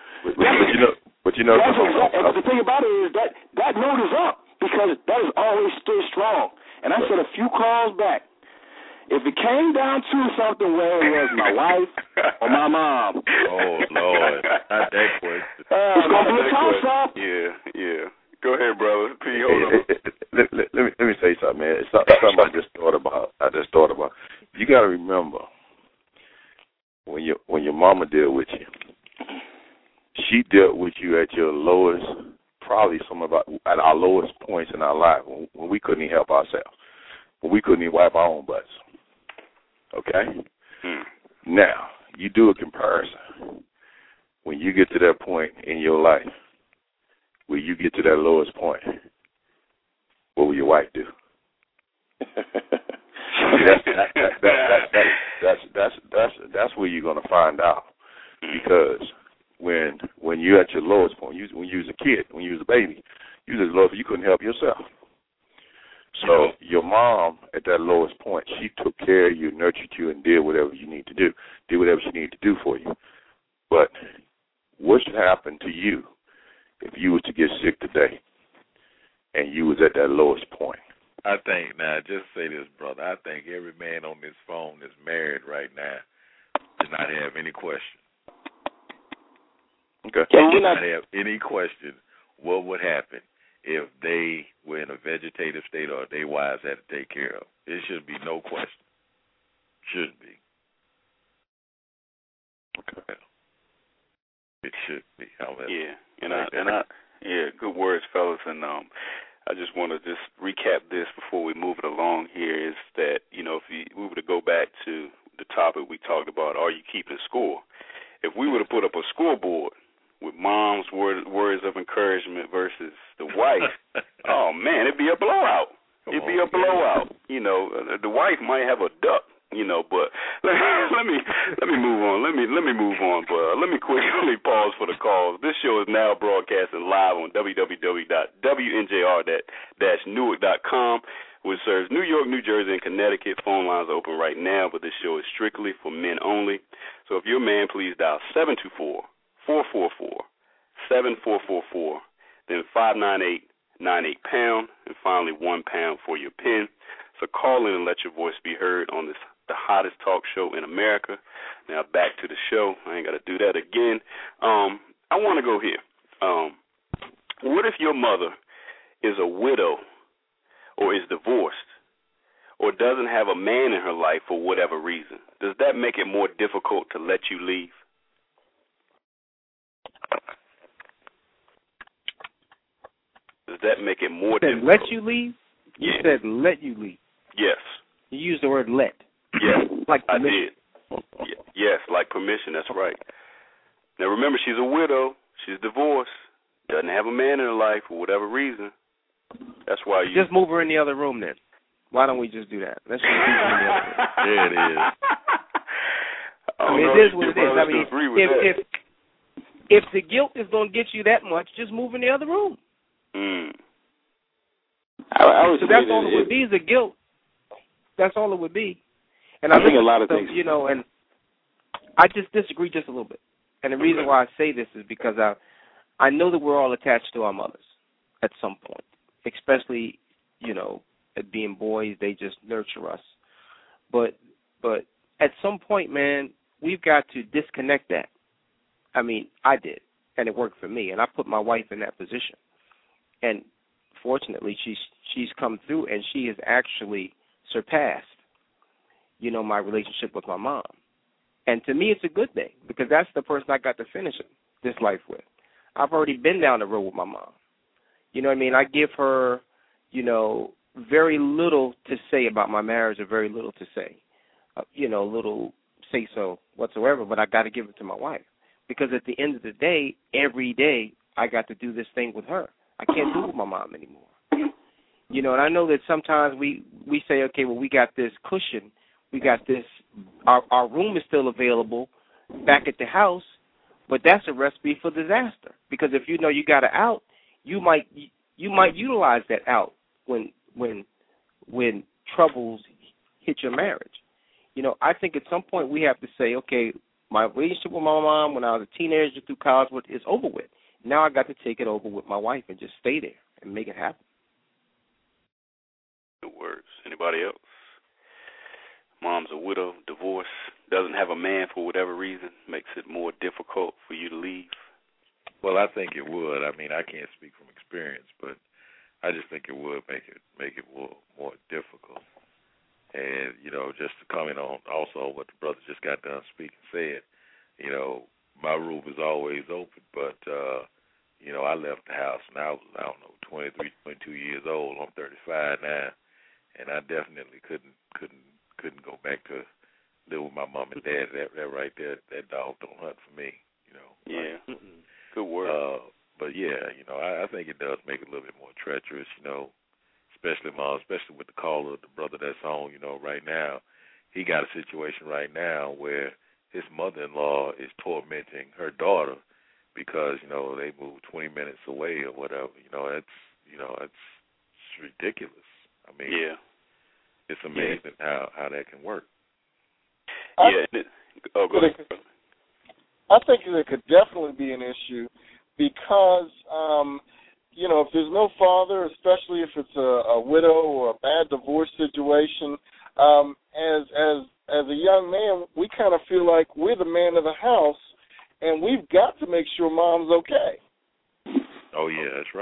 But you know, the thing about it is that note is up, because that has always stood strong. And I said a few calls back, if it came down to something where it was my wife or my mom. Oh, Lord. Not that question. It's going to be a toss-up. Yeah. Go ahead, brother. P, hold on. Let me say something, man. It's something I just thought about. You got to remember, when your mama dealt with you, she dealt with you at your lowest, probably at our lowest points in our life, when we couldn't even help ourselves, when we couldn't even wipe our own butts. Okay? Now, you do a comparison. When you get to that point in your life, where you get to that lowest point, what will your wife do? That's where you're gonna find out, because when you're at your lowest point, when you was a kid, when you was a baby, you was low, you couldn't help yourself. So your mom at that lowest point, she took care of you, nurtured you, and did whatever you need to do, did whatever she needed to do for you. But what should happen to you if you was to get sick today and you was at that lowest point? I think, now, just say this, brother, I think every man on this phone that's married right now does not have any question. Okay. Does not have any question what would happen if they were in a vegetative state or their wives had to take care of. It should be no question. Shouldn't be. Okay. It should be. Good words, fellas, and I just want to just recap this before we move it along here is that, if we were to go back to the topic we talked about, are you keeping score? If we were to put up a scoreboard with mom's words of encouragement versus the wife, oh, man, it'd be a blowout. It'd be a blowout. The wife might have a duck, but let me move on. Let me move on, but let me quickly pause for the calls. This show is now broadcasting live on www.WNJR-Newark.com, which serves New York, New Jersey, and Connecticut. Phone lines are open right now, but this show is strictly for men only. So if you're a man, please dial 724-444-7444, then 598-98-pound, and finally £1 for your pen. So call in and let your voice be heard on the hottest talk show in America. Now back to the show. I ain't got to do that again. I want to go here. What if your mother is a widow or is divorced or doesn't have a man in her life for whatever reason? Does that make it more difficult to let you leave? Does that make it more difficult? Let you leave? You Yeah. said let you leave. Yes. You used the word let. Yes, like I permission. did. Yes, like permission, that's right. Now remember, she's a widow, she's divorced, doesn't have a man in her life for whatever reason. That's why you... Just move her in the other room then. Why don't we just do that? Let's just move her in the other room. There it is. It is what it is. I mean, if the guilt is going to get you that much, just move in the other room. I would so say that's that all it would be is the guilt. That's all it would be. And I think a lot of things, and I just disagree just a little bit. And the reason why I say this is because I know that we're all attached to our mothers at some point, especially, being boys, they just nurture us. But at some point, man, we've got to disconnect that. I mean, I did, and it worked for me, and I put my wife in that position. And fortunately, she's come through, and she has actually surpassed, my relationship with my mom. And to me, it's a good thing because that's the person I got to finish this life with. I've already been down the road with my mom. You know what I mean? I give her, very little to say about my marriage or very little to say, little say-so whatsoever, but I got to give it to my wife because at the end of the day, every day, I got to do this thing with her. I can't do it with my mom anymore. And I know that sometimes we say, okay, well, we got this cushion. We got this, our room is still available back at the house, but that's a recipe for disaster because if you got an out, you might utilize that out when troubles hit your marriage. I think at some point we have to say, okay, my relationship with my mom when I was a teenager through college is over with. Now I got to take it over with my wife and just stay there and make it happen. Good words. Anybody else? Mom's a widow, divorced, doesn't have a man for whatever reason, makes it more difficult for you to leave? Well, I think it would. I mean, I can't speak from experience, but I just think it would make it more difficult. And, just to comment on also what the brother just got done speaking said, my room is always open, but, I left the house when I was, 23, 22 years old. I'm 35 now, and I definitely couldn't go back to live with my mom and dad. That right there, that dog don't hunt for me, Yeah. Good word. But yeah, I think it does make it a little bit more treacherous, especially with the caller, the brother that's on, right now. He got a situation right now where his mother-in-law is tormenting her daughter because, they moved 20 minutes away or whatever. It's ridiculous. I mean, yeah. It's amazing how that can work. Go ahead. I think it could definitely be an issue because, if there's no father, especially if it's a widow or a bad divorce situation, as a young man, we kind of feel like we're the man of the house, and we've got to make sure mom's okay. Oh, yeah, that's right.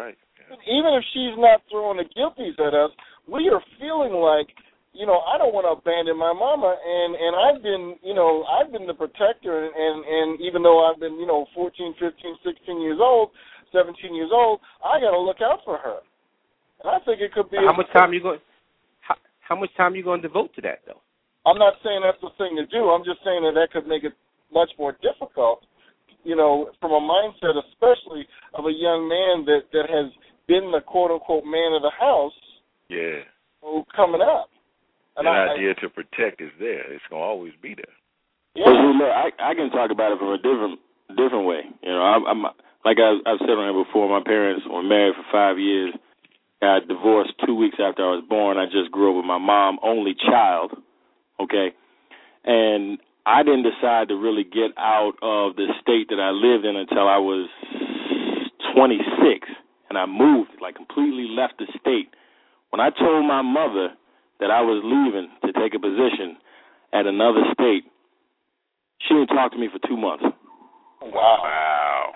even if she's not throwing the guilties at us, we are feeling like, I don't want to abandon my mama, and I've been the protector, and even though I've been, 14, 15, 16 years old, 17 years old, I got to look out for her. And I think it could be. How much time you going to devote to that, though? I'm not saying that's the thing to do. I'm just saying that could make it much more difficult, from a mindset, especially of a young man that has been the quote-unquote man of the house. Yeah. Coming up. And the idea to protect is there. It's going to always be there. Yeah. Look, I can talk about it from a different way. I'm like I've said on here before, my parents were married for 5 years. Got divorced 2 weeks after I was born. I just grew up with my mom, only child, okay? And I didn't decide to really get out of the state that I lived in until I was 26, and I moved, completely left the state. When I told my mother that I was leaving to take a position at another state, she didn't talk to me for 2 months. Wow.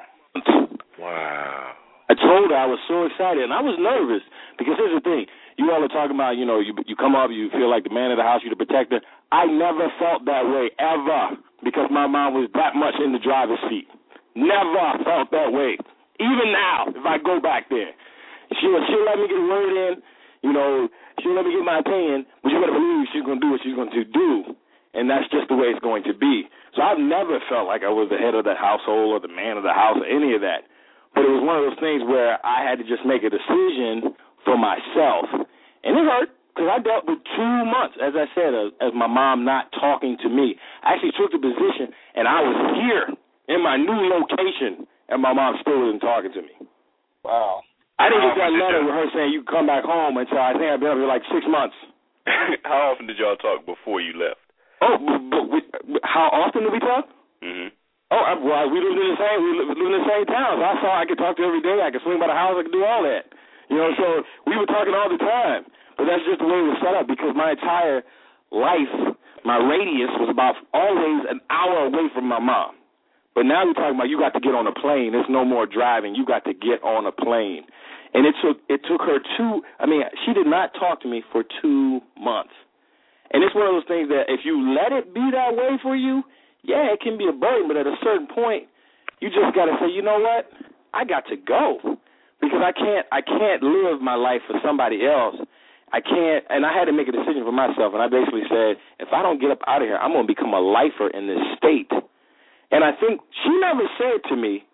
I told her I was so excited, and I was nervous because here's the thing. You all are talking about, you come up, you feel like the man of the house, you're the protector. I never felt that way, ever, because my mom was that much in the driver's seat. Never felt that way. Even now, if I go back there, she'll let me get a word in, she'll let me get my opinion, but you better believe she's going to do what she's going to do, and that's just the way it's going to be. So I've never felt like I was the head of the household or the man of the house or any of that. But it was one of those things where I had to just make a decision for myself. And it hurt because I dealt with 2 months, as I said, as my mom not talking to me. I actually took the position, and I was here in my new location, and my mom still wasn't talking to me. Wow. I didn't get that letter with her saying you can come back home until I think I've been up here like 6 months. How often did y'all talk before you left? Oh, how often did we talk? Mm-hmm. Oh, we lived in the same town. So I saw I could talk to her every day. I could swing by the house. I could do all that. So we were talking all the time. But that's just the way it was set up because my entire life, my radius was about always an hour away from my mom. But now we're talking about you got to get on a plane. There's no more driving. You got to get on a plane. And it took her she did not talk to me for 2 months. And it's one of those things that if you let it be that way for you, yeah, it can be a burden, but at a certain point, you just got to say, you know what? I got to go because I can't live my life for somebody else. I can't, and I had to make a decision for myself, and I basically said, if I don't get up out of here, I'm going to become a lifer in this state. And I think she never said to me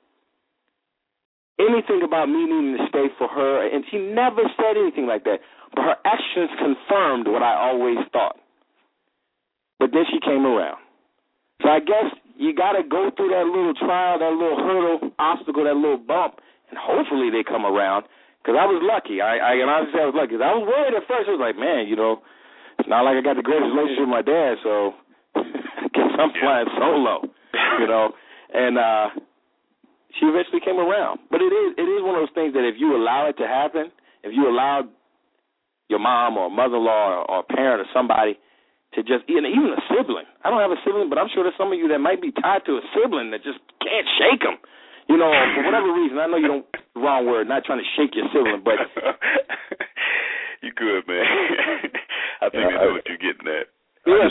anything about me needing to stay for her, and she never said anything like that. But her actions confirmed what I always thought. But then she came around. So I guess you got to go through that little trial, that little hurdle, obstacle, that little bump, and hopefully they come around. Because I was lucky. I honestly, I was lucky. I was worried at first. I was like, man, it's not like I got the greatest relationship with my dad, so I guess I'm flying solo, And she eventually came around. But it is one of those things that if you allow it to happen, if you allow your mom or mother-in-law or a parent or somebody to just, even a sibling. I don't have a sibling, but I'm sure there's some of you that might be tied to a sibling that just can't shake them. For whatever reason. I know you don't, wrong word, not trying to shake your sibling, but. You good, man. I think I know what you're getting at. Yeah,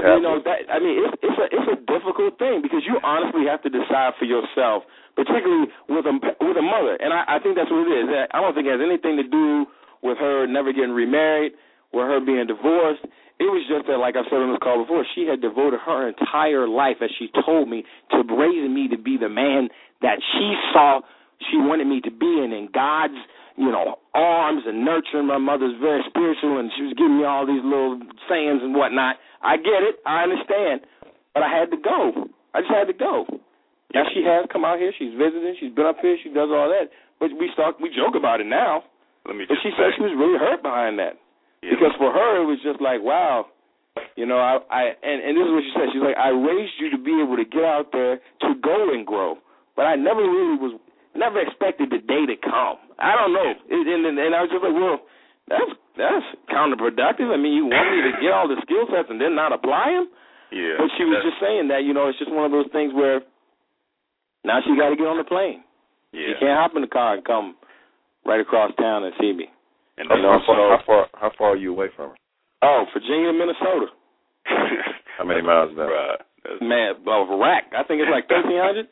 it's a difficult thing because you honestly have to decide for yourself, particularly with a mother. And I think that's what it is. I don't think it has anything to do with her never getting remarried, with her being divorced. It was just that, like I've said on this call before, she had devoted her entire life, as she told me, to raising me to be the man that she saw she wanted me to be in God's, arms, and nurturing. My mother's very spiritual, and she was giving me all these little sayings and whatnot. I get it. I understand. But I had to go. I just had to go. Now she has come out here. She's visiting. She's been up here. She does all that. But we joke about it now. But she said she was really hurt behind that. Yeah. Because for her, it was just like, wow, and this is what she said. She's like, I raised you to be able to get out there to go and grow. But I never expected the day to come. I don't know. And I was just like, well, that's counterproductive. I mean, you want me to get all the skill sets and then not apply them? Yeah. But she was just saying that, it's just one of those things where now she got to get on the plane. Yeah. She can't hop in the car and come right across town and see me. And how far are you away from her? Oh, Virginia, Minnesota. How many miles is that? Right. Man, rack. I think it's like 1,300.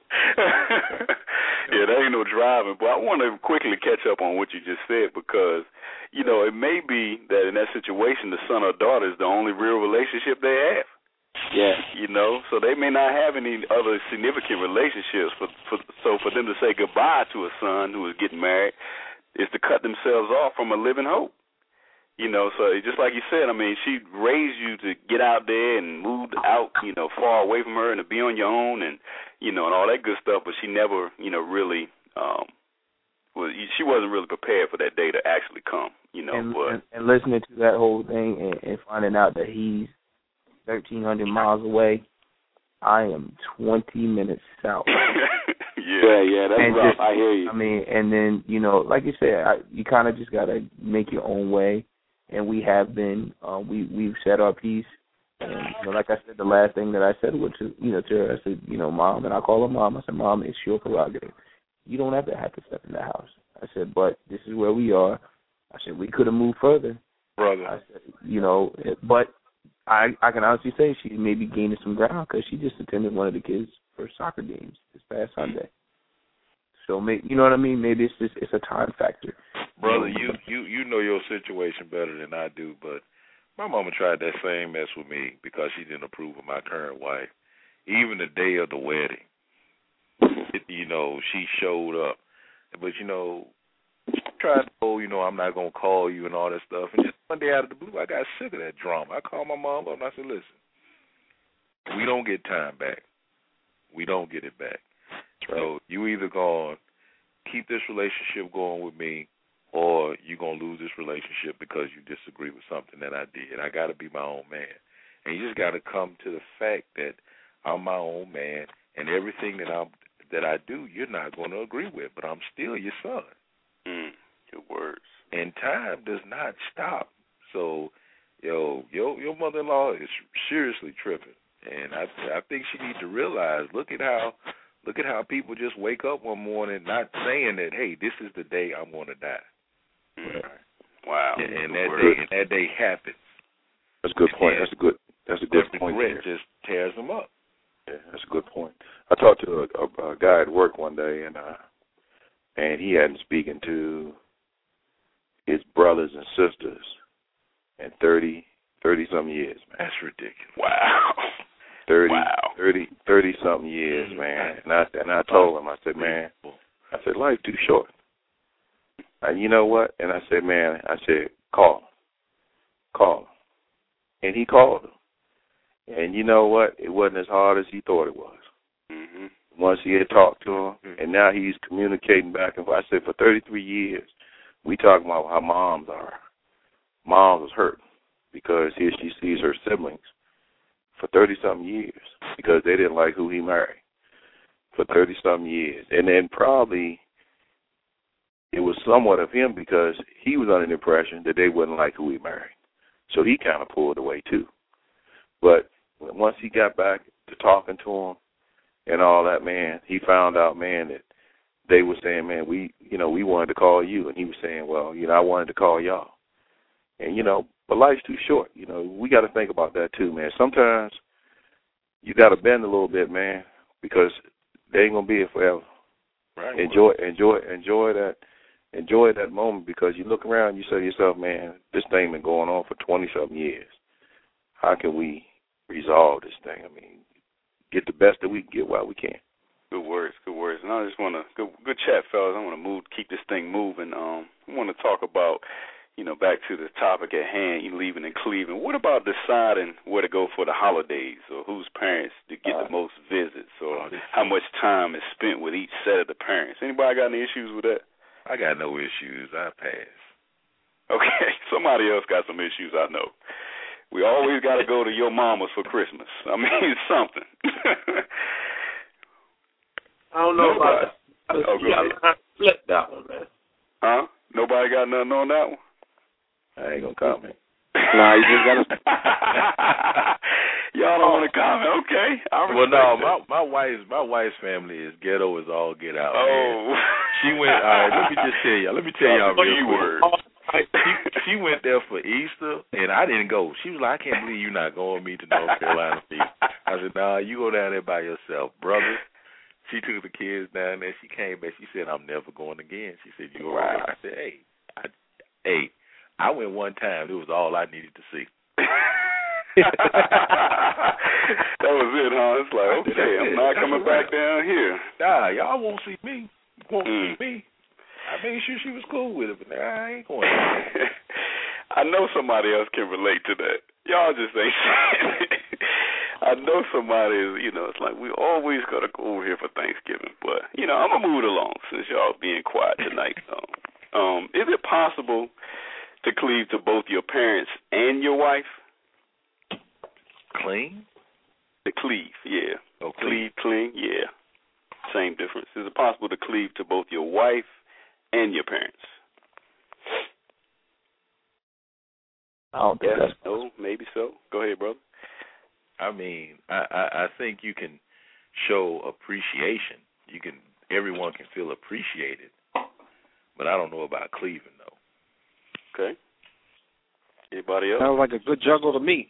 Yeah, that ain't no driving. But I want to quickly catch up on what you just said because, you know, it may be that in that situation the son or daughter is the only real relationship they have. Yeah. You know, so they may not have any other significant relationships. So for them to say goodbye to a son who is getting married is to cut themselves off from a living hope. You know, so just like you said, I mean, she raised you to get out there and moved out, you know, far away from her and to be on your own and, you know, and all that good stuff, but she never, you know, really, she wasn't really prepared for that day to actually come, you know. And listening to that whole thing and finding out that he's 1,300 miles away, I am 20 minutes south. Yeah, that's and rough. I hear you. I mean, and then, you know, like you said, you kind of just got to make your own way. And we have been, we've said our piece. And, you know, like I said, the last thing that I said was to her, I said, you know, Mom, and I call her Mom. I said, Mom, it's your prerogative. You don't have to step in the house. I said, but this is where we are. I said, we could have moved further. Brother. I said, you know, but I can honestly say she may be gaining some ground because she just attended one of the kids' first soccer games this past Sunday. So, you know what I mean? Maybe it's a time factor. Brother, you know your situation better than I do, but my mama tried that same mess with me because she didn't approve of my current wife. Even the day of the wedding, you know, she showed up. But, you know, she tried to, you know, I'm not going to call you and all that stuff. And just one day out of the blue, I got sick of that drama. I called my mom up and I said, listen, we don't get time back. We don't get it back. So you either going to keep this relationship going with me or you're going to lose this relationship because you disagree with something that I did. I got to be my own man. And you just got to come to the fact that I'm my own man and everything that I do, you're not going to agree with, but I'm still your son. Good words. And time does not stop. So, your mother-in-law is seriously tripping. And I think she needs to realize, look at how people just wake up one morning not saying that, hey, this is the day I'm going to die. Wow. And that day happens. That's a good point. That's a good point. Regret just tears them up. Yeah, that's a good point. I talked to a guy at work one day, and he hadn't spoken to his brothers and sisters in 30-something years, man. That's ridiculous. Wow. 30-something years, man. And I told him, I said, man, life's too short. And you know what? And I said, man, call him. And he called him. And you know what? It wasn't as hard as he thought it was. Mm-hmm. Once he had talked to him, and now he's communicating back and forth. I said, for 33 years, we talking about how moms are. Mom was hurt because here she sees her siblings for 30-something years because they didn't like who he married for 30-something years. And then probably it was somewhat of him because he was under the impression that they wouldn't like who he married. So he kind of pulled away too. But once he got back to talking to him and all that, man, he found out, man, that they were saying, man, we wanted to call you. And he was saying, well, I wanted to call y'all. And, but life's too short. We got to think about that too, man. Sometimes you got to bend a little bit, man, because they ain't going to be here forever. Right. Enjoy that moment because you look around, you say to yourself, man, this thing been going on for 20-something years. How can we resolve this thing? I mean, get the best that we can get while we can. Good words. And I just want to, good chat, fellas. I want to keep this thing moving. I want to talk about, back to the topic at hand, you leaving in Cleveland. What about deciding where to go for the holidays or whose parents to get the most visits or how much time is spent with each set of the parents? Anybody got any issues with that? I got no issues. I pass. Okay, somebody else got some issues, I know. We always got to go to your mama's for Christmas. I mean, it's something. I don't know about that. Go ahead. Flip that one, man. Huh? Nobody got nothing on that one? I ain't going to comment. Nah, you just gotta. Y'all don't want to comment, okay? Well, no, my wife's family is ghetto as all get out. Oh, man. She went. All right, let me tell y'all real quick. She went there for Easter, and I didn't go. She was like, I can't believe you're not going with me to North Carolina for Easter. I said, nah, you go down there by yourself, brother. She took the kids down there. She came back. She said, I'm never going again. She said, you're right. I said, I went one time. It was all I needed to see. That was it, huh? It's like, okay, I'm not coming back down here. Nah, y'all won't see me. See me. I made sure she was cool with it, but I ain't going. I know somebody else can relate to that. Y'all just ain't saying it. I know somebody is, it's like we always got to go over here for Thanksgiving. But, I'm going to move it along since y'all being quiet tonight. Is it possible to cleave to both your parents and your wife? Clean? To cleave, yeah. Oh, clean, yeah. Same difference. Is it possible to cleave to both your wife and your parents? I don't think that's no, maybe so. Go ahead, brother. I mean, I think you can show appreciation. Everyone can feel appreciated, but I don't know about cleaving though. Okay. Anybody else? Sounds like a good juggle to me.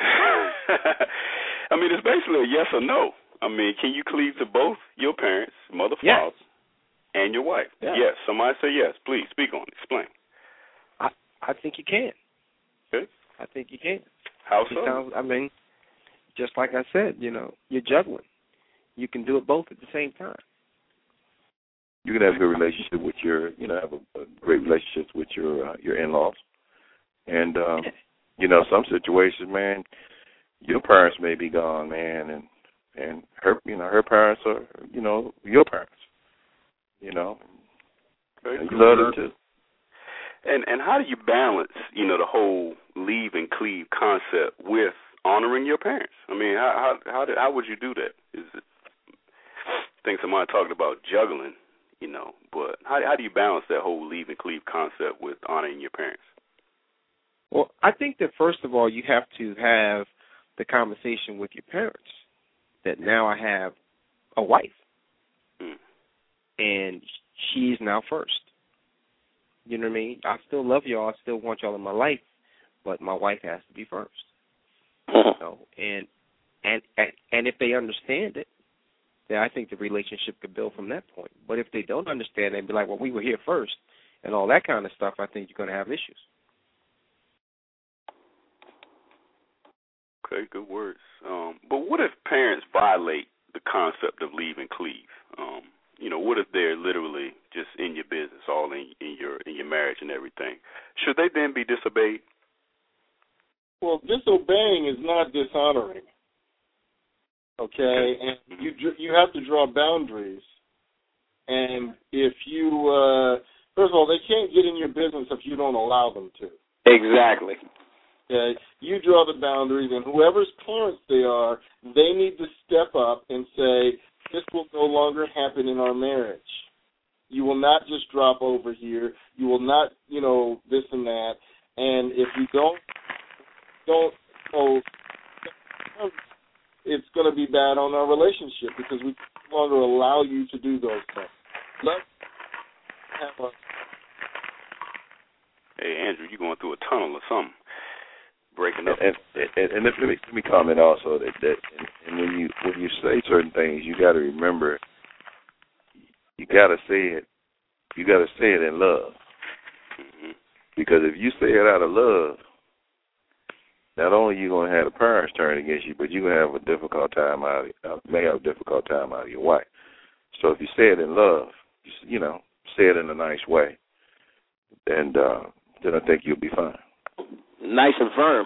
I mean, it's basically a yes or no. I mean, can you cleave to both your parents, mother, father, and your wife? Yes. Yes. Somebody say yes. Please speak on it. Explain. I think you can. Okay. I think you can. How so? I mean, just like I said, you're juggling. You can do it both at the same time. You can have a good relationship with have a great relationship with your in-laws, and some situations, man, your parents may be gone, man, and her parents are your parents, and you love them too. And how do you balance the whole leave and cleave concept with honoring your parents? I mean, how would you do that? I think somebody talked about juggling, but how do you balance that whole leave and cleave concept with honoring your parents? Well, I think that first of all, you have to have the conversation with your parents that now I have a wife, and she's now first. You know what I mean? I still love y'all. I still want y'all in my life, but my wife has to be first. And if they understand it, then I think the relationship could build from that point. But if they don't understand, they'd be like, well, we were here first, and all that kind of stuff, I think you're going to have issues. Okay, good words. But what if parents violate the concept of leave and cleave? What if they're literally just in your business, all in your marriage and everything? Should they then be disobeyed? Well, disobeying is not dishonoring. Okay, and you have to draw boundaries. And if you, first of all, they can't get in your business if you don't allow them to. Exactly. Okay, you draw the boundaries, and whoever's parents they are, they need to step up and say, this will no longer happen in our marriage. You will not just drop over here. You will not, this and that. And if you don't, it's going to be bad on our relationship because we no longer allow you to do those things. Let's have a... Hey, Andrew, you're going through a tunnel or something. Breaking up. And let me comment also that and when you say certain things, you got to remember, you got to say it in love. Because if you say it out of love, not only are you going to have the parents turn against you, but you're going to have a difficult time may have a difficult time out of your wife. So if you say it in love, say it in a nice way, and then I think you'll be fine. Nice and firm.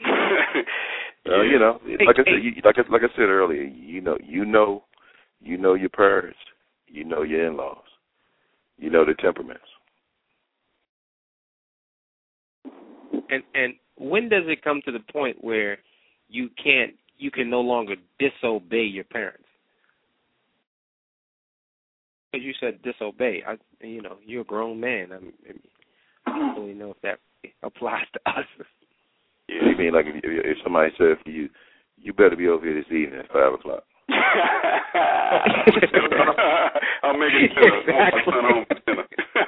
Like I said earlier, you know your parents, you know your in-laws, you know their temperaments. And when does it come to the point where you can no longer disobey your parents? Because you said disobey. You're a grown man. I don't really know if that applies to us. mean, like if somebody said for you, you better be over here this evening at 5 o'clock. I'll make it dinner. Exactly. My son home for dinner.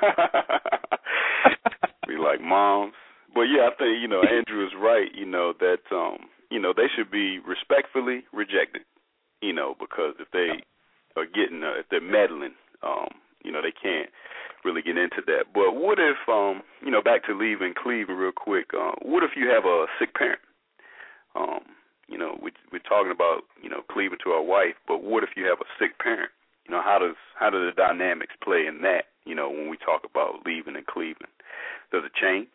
Be like, Moms. But yeah, I think, Andrew is right, that, they should be respectfully rejected, because if they are if they're meddling, they can't really get into that. But what if, back to leaving Cleveland real quick, what if you have a sick parent? We're talking about, cleaving to our wife, but what if you have a sick parent? How do the dynamics play in that, when we talk about leaving and cleaving? Does it change?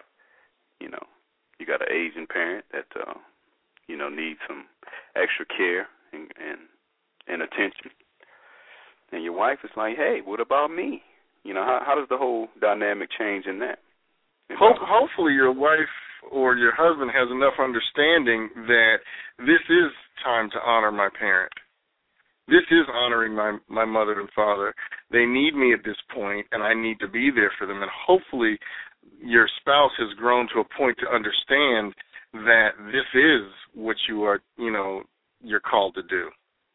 You got an Asian parent that, needs some extra care and attention. And your wife is like, hey, what about me? How does the whole dynamic change in that? Hopefully your wife or your husband has enough understanding that this is time to honor my parent. This is honoring my mother and father. They need me at this point, and I need to be there for them. And hopefully your spouse has grown to a point to understand that this is what you are, you're called to do.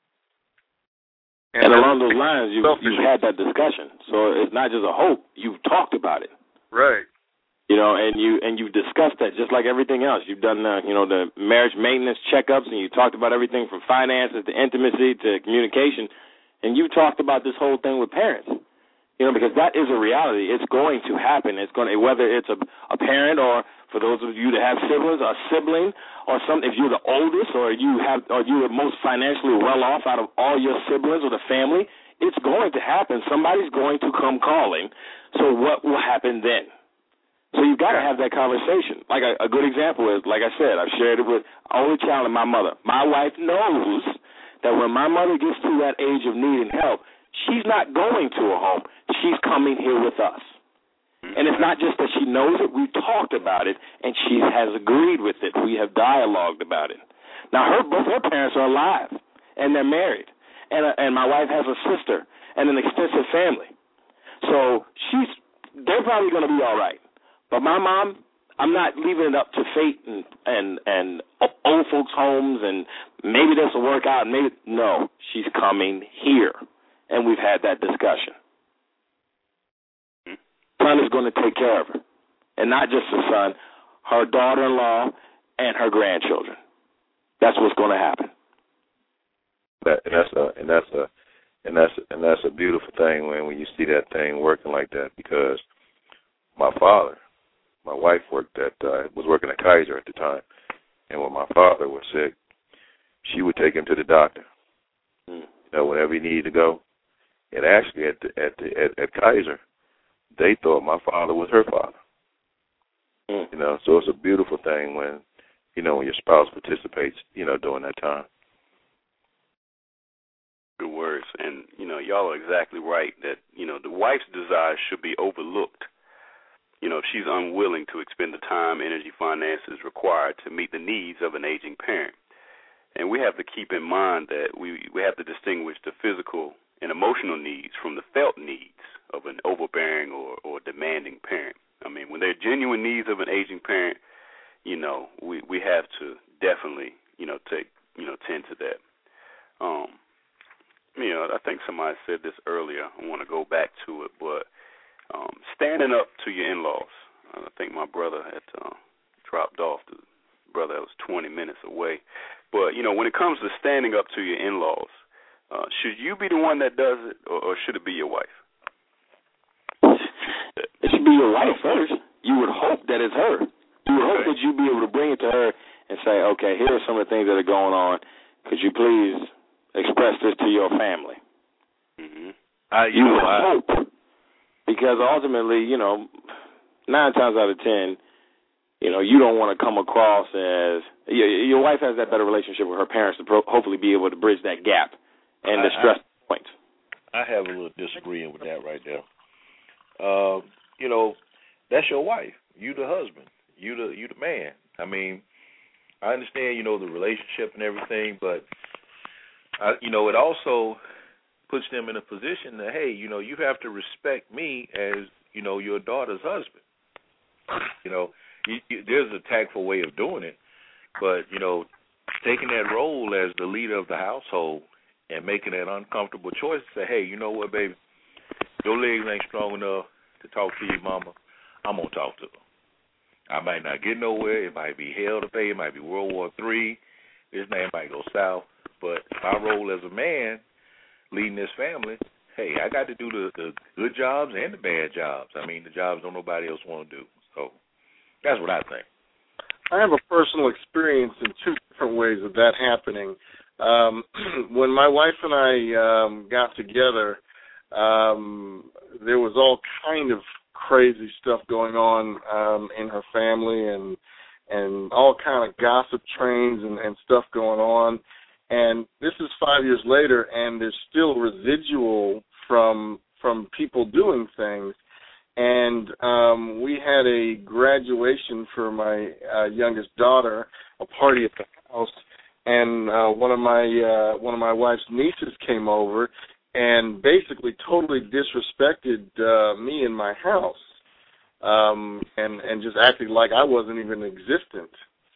And along those lines, you've had that discussion. So it's not just a hope. You've talked about it. Right. And you've discussed that just like everything else. You've done, the marriage maintenance checkups, and you talked about everything from finances to intimacy to communication. And you talked about this whole thing with parents, because that is a reality. It's going to happen. It's going to, whether it's a parent or for those of you that have siblings, a sibling, or if you're the oldest or you're the most financially well off out of all your siblings or the family, it's going to happen. Somebody's going to come calling. So what will happen then? So you've got to have that conversation. Like a good example is, like I said, I've shared it with only child and my mother. My wife knows that when my mother gets to that age of needing help, she's not going to a home. She's coming here with us. And it's not just that she knows it. We've talked about it, and she has agreed with it. We have dialogued about it. Now, both her parents are alive, and they're married. And my wife has a sister and an extensive family. So they're probably going to be all right. But my mom, I'm not leaving it up to fate and old folks' homes and maybe this will work out. No, she's coming here, and we've had that discussion. Son is going to take care of her, and not just the son, her daughter-in-law and her grandchildren. That's what's going to happen. That's a beautiful thing when you see that thing working like that, because my wife was working at Kaiser at the time, and when my father was sick, she would take him to the doctor. Whenever he needed to go. And actually at Kaiser, they thought my father was her father. So it's a beautiful thing when your spouse participates, during that time. Good words. And, y'all are exactly right that, the wife's desires should be overlooked. If she's unwilling to expend the time, energy, finances required to meet the needs of an aging parent. And we have to keep in mind that we have to distinguish the physical and emotional needs from the felt needs of an overbearing or demanding parent. I mean, when there are genuine needs of an aging parent, we have to definitely, tend to that. I think somebody said this earlier. I want to go back to it, but standing up to your in-laws. I think my brother had dropped off. The brother was 20 minutes away. But, when it comes to standing up to your in-laws, should you be the one that does it, or should it be your wife? It should be your wife first. You would hope that it's her. You would hope that you'd be able to bring it to her and say, okay, here are some of the things that are going on. Could you please express this to your family? Mm-hmm. You would hope. Because ultimately, 9 times out of 10, you don't want to come across as your wife has that better relationship with her parents to hopefully be able to bridge that gap and the stress points. I have a little disagreeing with that right there. That's your wife. You the husband. You the man. I mean, I understand, the relationship and everything, but it also puts them in a position that, hey, you have to respect me as, your daughter's husband. There's a tactful way of doing it, But, taking that role as the leader of the household and making that uncomfortable choice to say, hey, you know what, baby, your legs ain't strong enough to talk to your mama. I'm going to talk to her. I might not get nowhere. It might be hell to pay. It might be World War III. This name might go south. But my role as a man leading this family, hey, I got to do the good jobs and the bad jobs. I mean, the jobs don't nobody else want to do. So that's what I think. I have a personal experience in two different ways of that happening. When my wife and I got together, there was all kind of crazy stuff going on in her family and all kind of gossip trains and stuff going on. And this is 5 years later, and there's still residual from people doing things. And we had a graduation for my youngest daughter, a party at the house, and one of my wife's nieces came over and basically totally disrespected me in my house, and just acted like I wasn't even existent.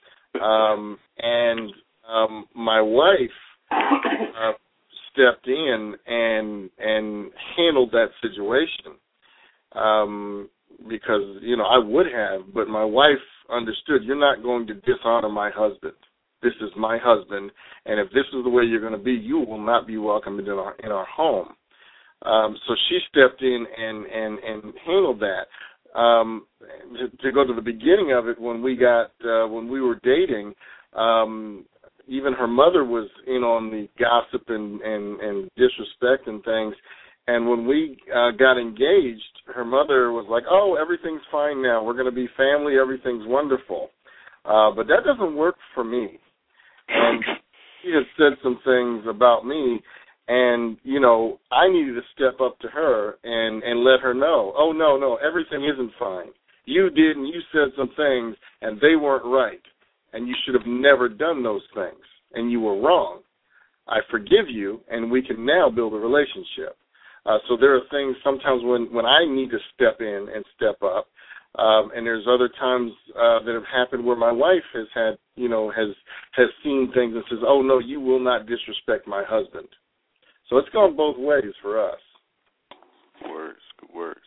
And my wife stepped in and handled that situation. Because, I would have, but my wife understood, you're not going to dishonor my husband. This is my husband, and if this is the way you're going to be, you will not be welcome in our home. So she stepped in and handled that. To go to the beginning of it, when we were dating, even her mother was in on the gossip and disrespect and things. And when we got engaged, her mother was like, oh, everything's fine now. We're going to be family. Everything's wonderful. But that doesn't work for me. And she had said some things about me, and, I needed to step up to her and let her know, oh, no, everything isn't fine. You did, and you said some things, and they weren't right. And you should have never done those things, and you were wrong. I forgive you, and we can now build a relationship. So there are things sometimes when I need to step in and step up, and there's other times that have happened where my wife has had, has seen things and says, oh, no, you will not disrespect my husband. So it's gone both ways for us. Good words.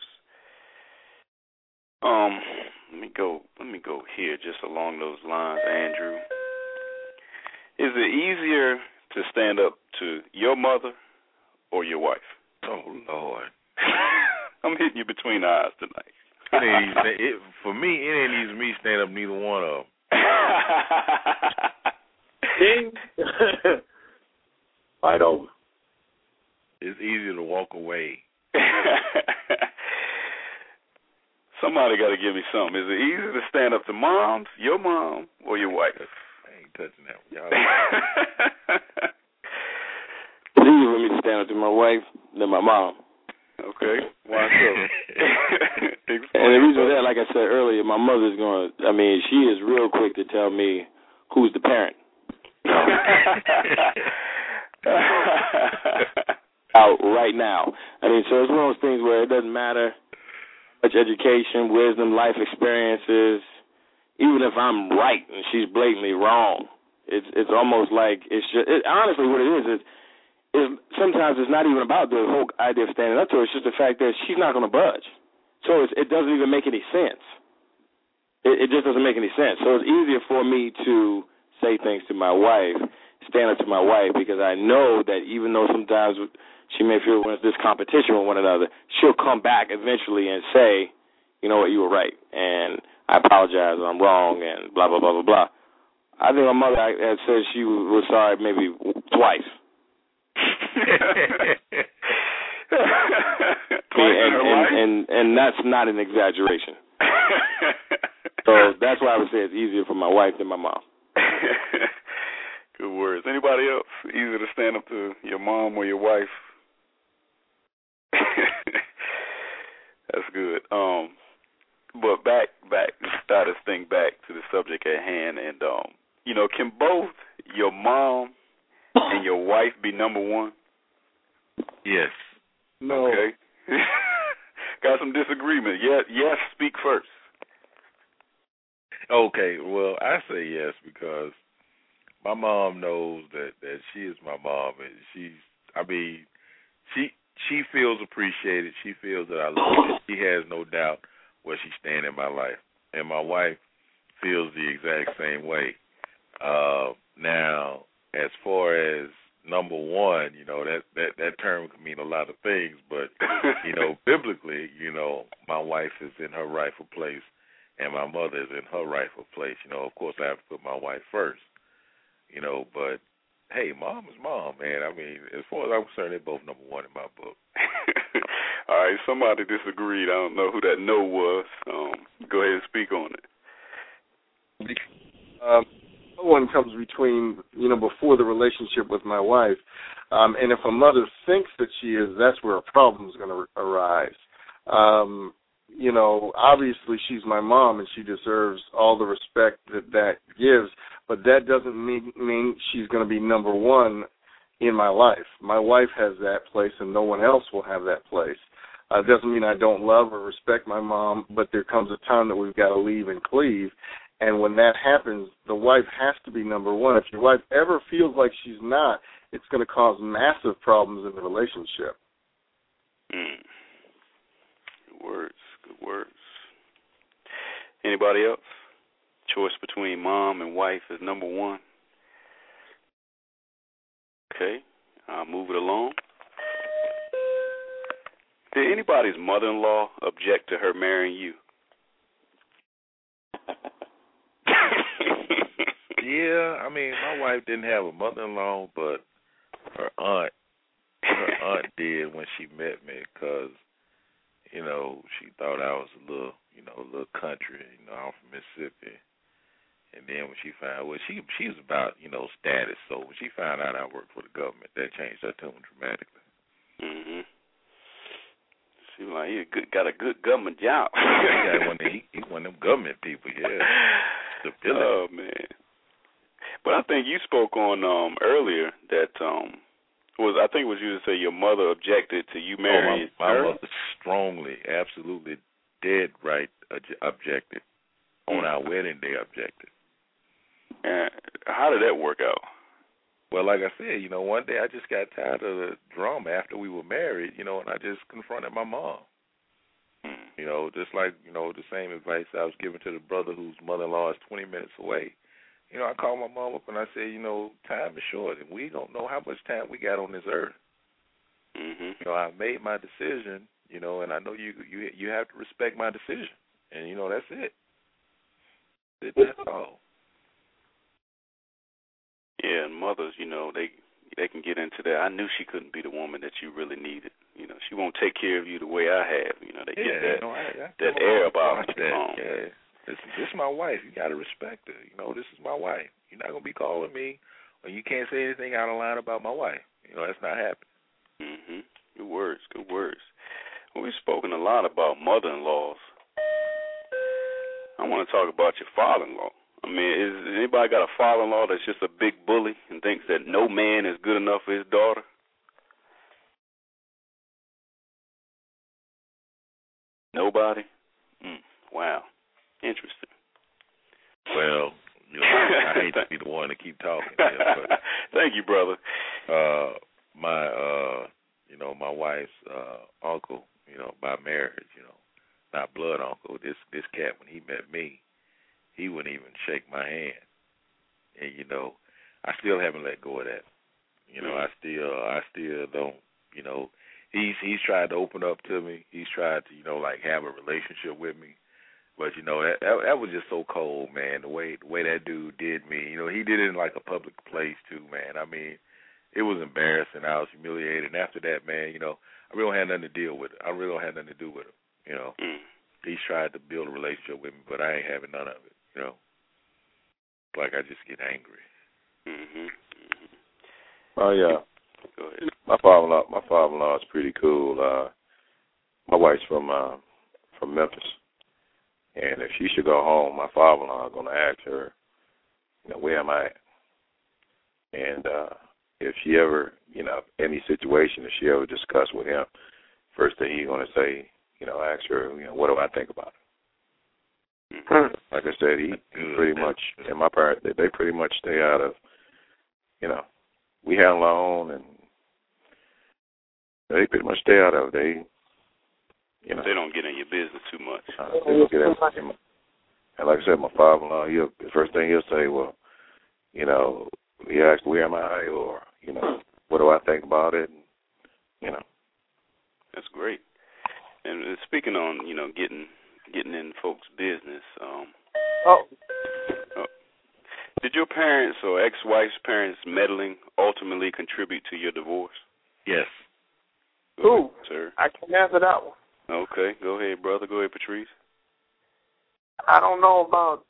Let me go here just along those lines, Andrew. Is it easier to stand up to your mother or your wife? Oh, Lord. I'm hitting you between the eyes tonight. For me, it ain't easy for me to stand up neither one of them. Fight over. It's easier to walk away. Somebody got to give me something. Is it easier to stand up to moms, your mom, or your wife? I ain't touching that one, y'all. It's easier for me to stand up to my wife than my mom. Okay. Why so? And the reason for that, like I said earlier, my mother's she is real quick to tell me who's the parent. Out right now. So it's one of those things where it doesn't matter how much education, wisdom, life experiences, even if I'm right and she's blatantly wrong, it's almost like honestly what it is sometimes it's not even about the whole idea of standing up to her. It's just the fact that she's not going to budge. So it doesn't even make any sense. It just doesn't make any sense. So it's easier for me to say things to my wife, stand up to my wife, because I know that even though sometimes she may feel when it's this competition with one another, she'll come back eventually and say, you know what, you were right, and I apologize, I'm wrong, and blah, blah, blah, blah, blah. I think my mother had said she was sorry maybe twice. and that's not an exaggeration. So that's why I would say it's easier for my wife than my mom. Good words. Anybody else? Easier to stand up to your mom or your wife? That's good. But back, start this thing back to the subject at hand, and can both your mom and your wife be number one? Yes. No. Okay. Got some disagreement. Yes, speak first. Okay, well, I say yes because my mom knows that she is my mom, and she feels appreciated. She feels that I love her. She has no doubt where she stands in my life, and my wife feels the exact same way. Now, as far as number one, that term can mean a lot of things, but biblically, my wife is in her rightful place, and my mother is in her rightful place. Of course, I have to put my wife first. But hey, mom is mom, man. I mean, as far as I'm concerned, they're both number one in my book. All right, somebody disagreed. I don't know who that no was. Go ahead and speak on it. No one comes between, before the relationship with my wife. And if a mother thinks that she is, that's where a problem is going to arise. Obviously she's my mom and she deserves all the respect that gives, but that doesn't mean she's going to be number one in my life. My wife has that place and no one else will have that place. It doesn't mean I don't love or respect my mom, but there comes a time that we've got to leave and cleave. And when that happens, the wife has to be number one. If your wife ever feels like she's not, it's going to cause massive problems in the relationship. Good words. Anybody else? Choice between mom and wife is number one. Okay, I'll move it along. Did anybody's mother-in-law object to her marrying you? Yeah, I mean, my wife didn't have a mother-in-law, but her aunt did when she met me, because she thought I was a little country. I'm from Mississippi, and then when she found, she was about status. So when she found out I worked for the government, that changed her tune dramatically. Mhm. She was like, he got a good government job. He's one of them government people. Yeah. Oh man. But I think you spoke on earlier that I think it was you to say your mother objected to you marrying my her. My mother strongly, absolutely, dead right objected. On our wedding day, objected. And how did that work out? Well, like I said, one day I just got tired of the drama after we were married, and I just confronted my mom. Just like, the same advice I was giving to the brother whose mother-in-law is 20 minutes away. I called my mom up and I said, time is short, and we don't know how much time we got on this earth. Mm-hmm. I made my decision, and I know you have to respect my decision, and that's it. That's all. Yeah, and mothers, they can get into that. I knew she couldn't be the woman that you really needed. She won't take care of you the way I have. They get that air about her. Yeah. This is my wife. You got to respect her. This is my wife. You're not going to be calling me, or you can't say anything out of line about my wife. That's not happening. Mm-hmm. Good words. Well, we've spoken a lot about mother-in-laws. I want to talk about your father-in-law. I mean, is anybody got a father-in-law that's just a big bully and thinks that no man is good enough for his daughter? Nobody? Wow. Interesting. Well, I hate to be the one to keep talking here, but thank you, brother. My wife's uncle, by marriage, not blood uncle. This cat, when he met me, he wouldn't even shake my hand, and I still haven't let go of that. I still don't. He's tried to open up to me. He's tried to have a relationship with me. But that was just so cold, man. The way that dude did me, he did it in like a public place too, man. I mean, it was embarrassing. I was humiliated. And after that, man, I really don't have nothing to deal with it. I really don't have nothing to do with him. He's tried to build a relationship with me, but I ain't having none of it. Like I just get angry. Mhm. Oh yeah. Go ahead. My father-in-law is pretty cool. My wife's from Memphis. And if she should go home, my father-in-law is going to ask her, where am I at? And if she ever, any situation, if she ever discuss with him, first thing he's going to say, ask her, what do I think about it? Like I said, he pretty much, and my parents, they pretty much stay out of we handle our own, and they pretty much stay out of it. They don't get in your business too much. They don't get in. And like I said, my father-in-law, the first thing he'll say, well, he asks, where am I, or what do I think about it? That's great. And speaking on, getting in folks' business. Did your parents or ex-wife's parents meddling ultimately contribute to your divorce? Yes. Go ahead, sir. I can answer that one. Okay, go ahead, brother. Go ahead, Patrice. I don't know about.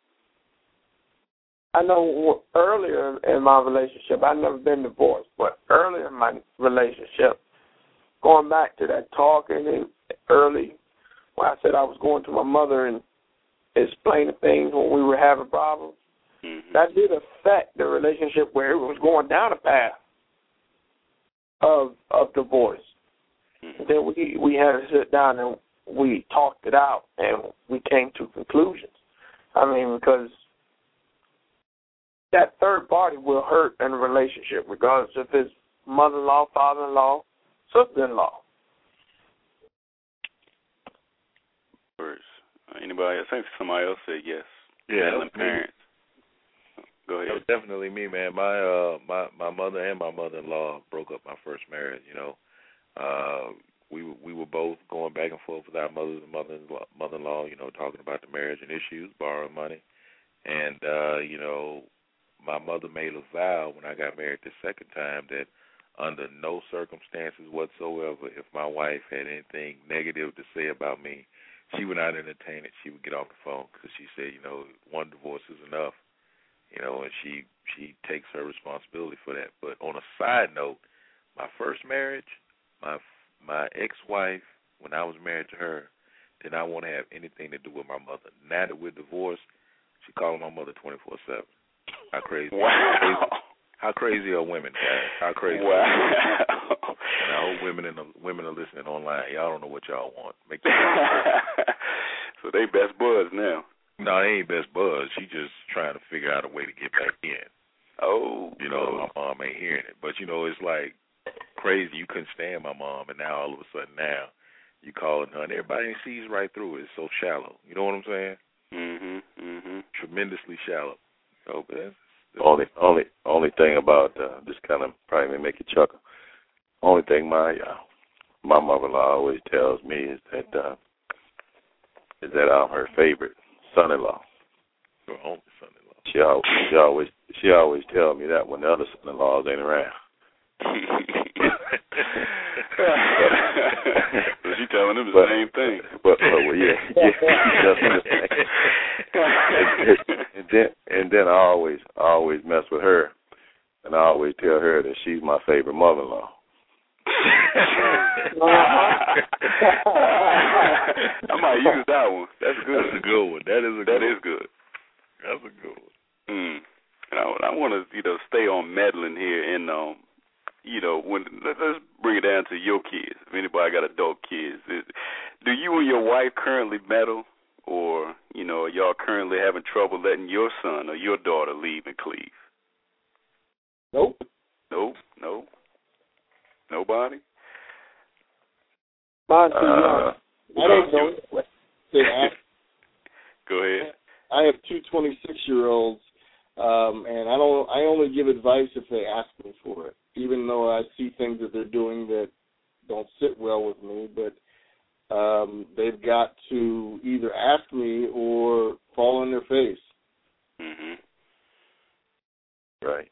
I know earlier in my relationship, I've never been divorced, but earlier in my relationship, going back to that talking and early, when I said I was going to my mother and explaining things when we were having problems, that did affect the relationship where it was going down a path of divorce. Then we had to sit down and we talked it out and we came to conclusions. I mean, because that third party will hurt in a relationship, regardless if it's mother-in-law, father-in-law, sister-in-law. Anybody? I think somebody else said yes. Yeah, Meddling parents. Go ahead. That was definitely me, man. My mother and my mother-in-law broke up my first marriage. We were both going back and forth with our mothers and mother-in-law, talking about the marriage and issues, borrowing money. And, my mother made a vow when I got married the second time that under no circumstances whatsoever, if my wife had anything negative to say about me, she would not entertain it. She would get off the phone because she said, one divorce is enough, and she takes her responsibility for that. But on a side note, my first marriage, my ex-wife, when I was married to her, did not want to have anything to do with my mother. Now that we're divorced, she calling my mother 24/7. How crazy? Wow. How crazy are women, guys? How crazy? Wow. And I hope women are listening online. Y'all don't know what y'all want. So they best buds now. No, they ain't best buds. She just trying to figure out a way to get back in. Oh. My mom ain't hearing it. But, it's like crazy. You couldn't stand my mom, and now all of a sudden now you calling her, and everybody sees right through it. It's so shallow. You know what I'm saying? Tremendously shallow. So, Only thing about this kind of probably make you chuckle. Only thing my mother-in-law always tells me is that I'm her favorite son-in-law. Your only son-in-law. She always tells me that when the other son-in-laws ain't around. So she telling him the same thing. Well, yeah. And then I always mess with her, and I always tell her that she's my favorite mother-in-law. I might use that one. That's good. That's a good one. That is good. That's a good one. And I want to, stay on meddling here, and let's bring it down to your kids. If anybody got adult kids, do you and your wife currently meddle, or are y'all currently having trouble letting your son or your daughter leave and cleave? Nope. Nobody? I don't know. Go ahead. I have two 26-year-olds, and I only give advice if they ask me for it, even though I see things that they're doing that don't sit well with me. But they've got to either ask me or fall on their face. Right.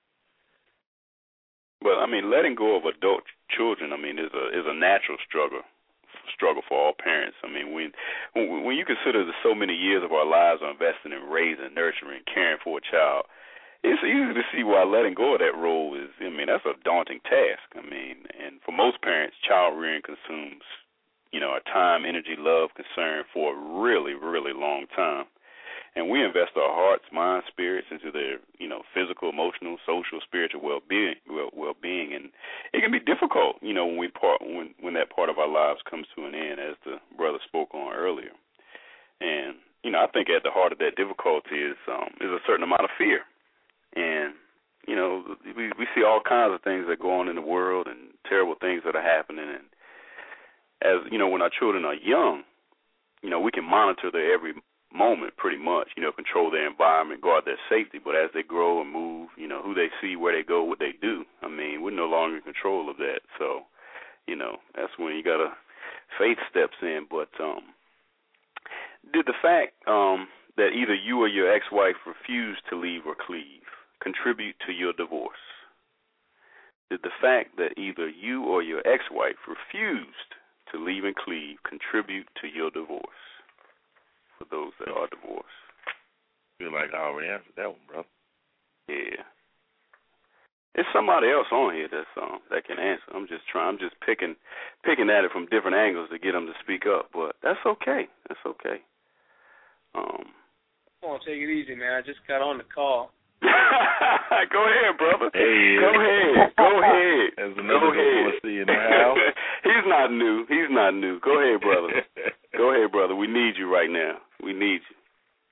But letting go of adult children, is a natural struggle for all parents. When you consider that so many years of our lives are invested in raising, nurturing, caring for a child, it's easy to see why letting go of that role is. That's a daunting task. And for most parents, child rearing consumes, our time, energy, love, concern for a really, really long time. And we invest our hearts, minds, spirits into their, physical, emotional, social, spiritual well-being, and it can be difficult, when that part of our lives comes to an end, as the brother spoke on earlier. And I think at the heart of that difficulty is a certain amount of fear, and we see all kinds of things that go on in the world and terrible things that are happening. And as when our children are young, we can monitor their every moment pretty much, control their environment, guard their safety. But as they grow and move, who they see, where they go, what they do, we're no longer in control of that. So, that's when you got to, faith steps in. But did the fact that either you or your ex-wife refused to leave or cleave contribute to your divorce? Did the fact that either you or your ex-wife refused to leave and cleave contribute to your divorce? For those that are divorced. I feel like I already answered that one, bro. Yeah. There's somebody else on here that can answer. I'm just picking at it from different angles to get them to speak up, but that's okay. That's okay. Come on, take it easy, man. I just got on the call. Go ahead, brother. Hey, Go ahead. There's another divorcee in the house. He's not new. Go ahead, brother. We need you right now. We need you.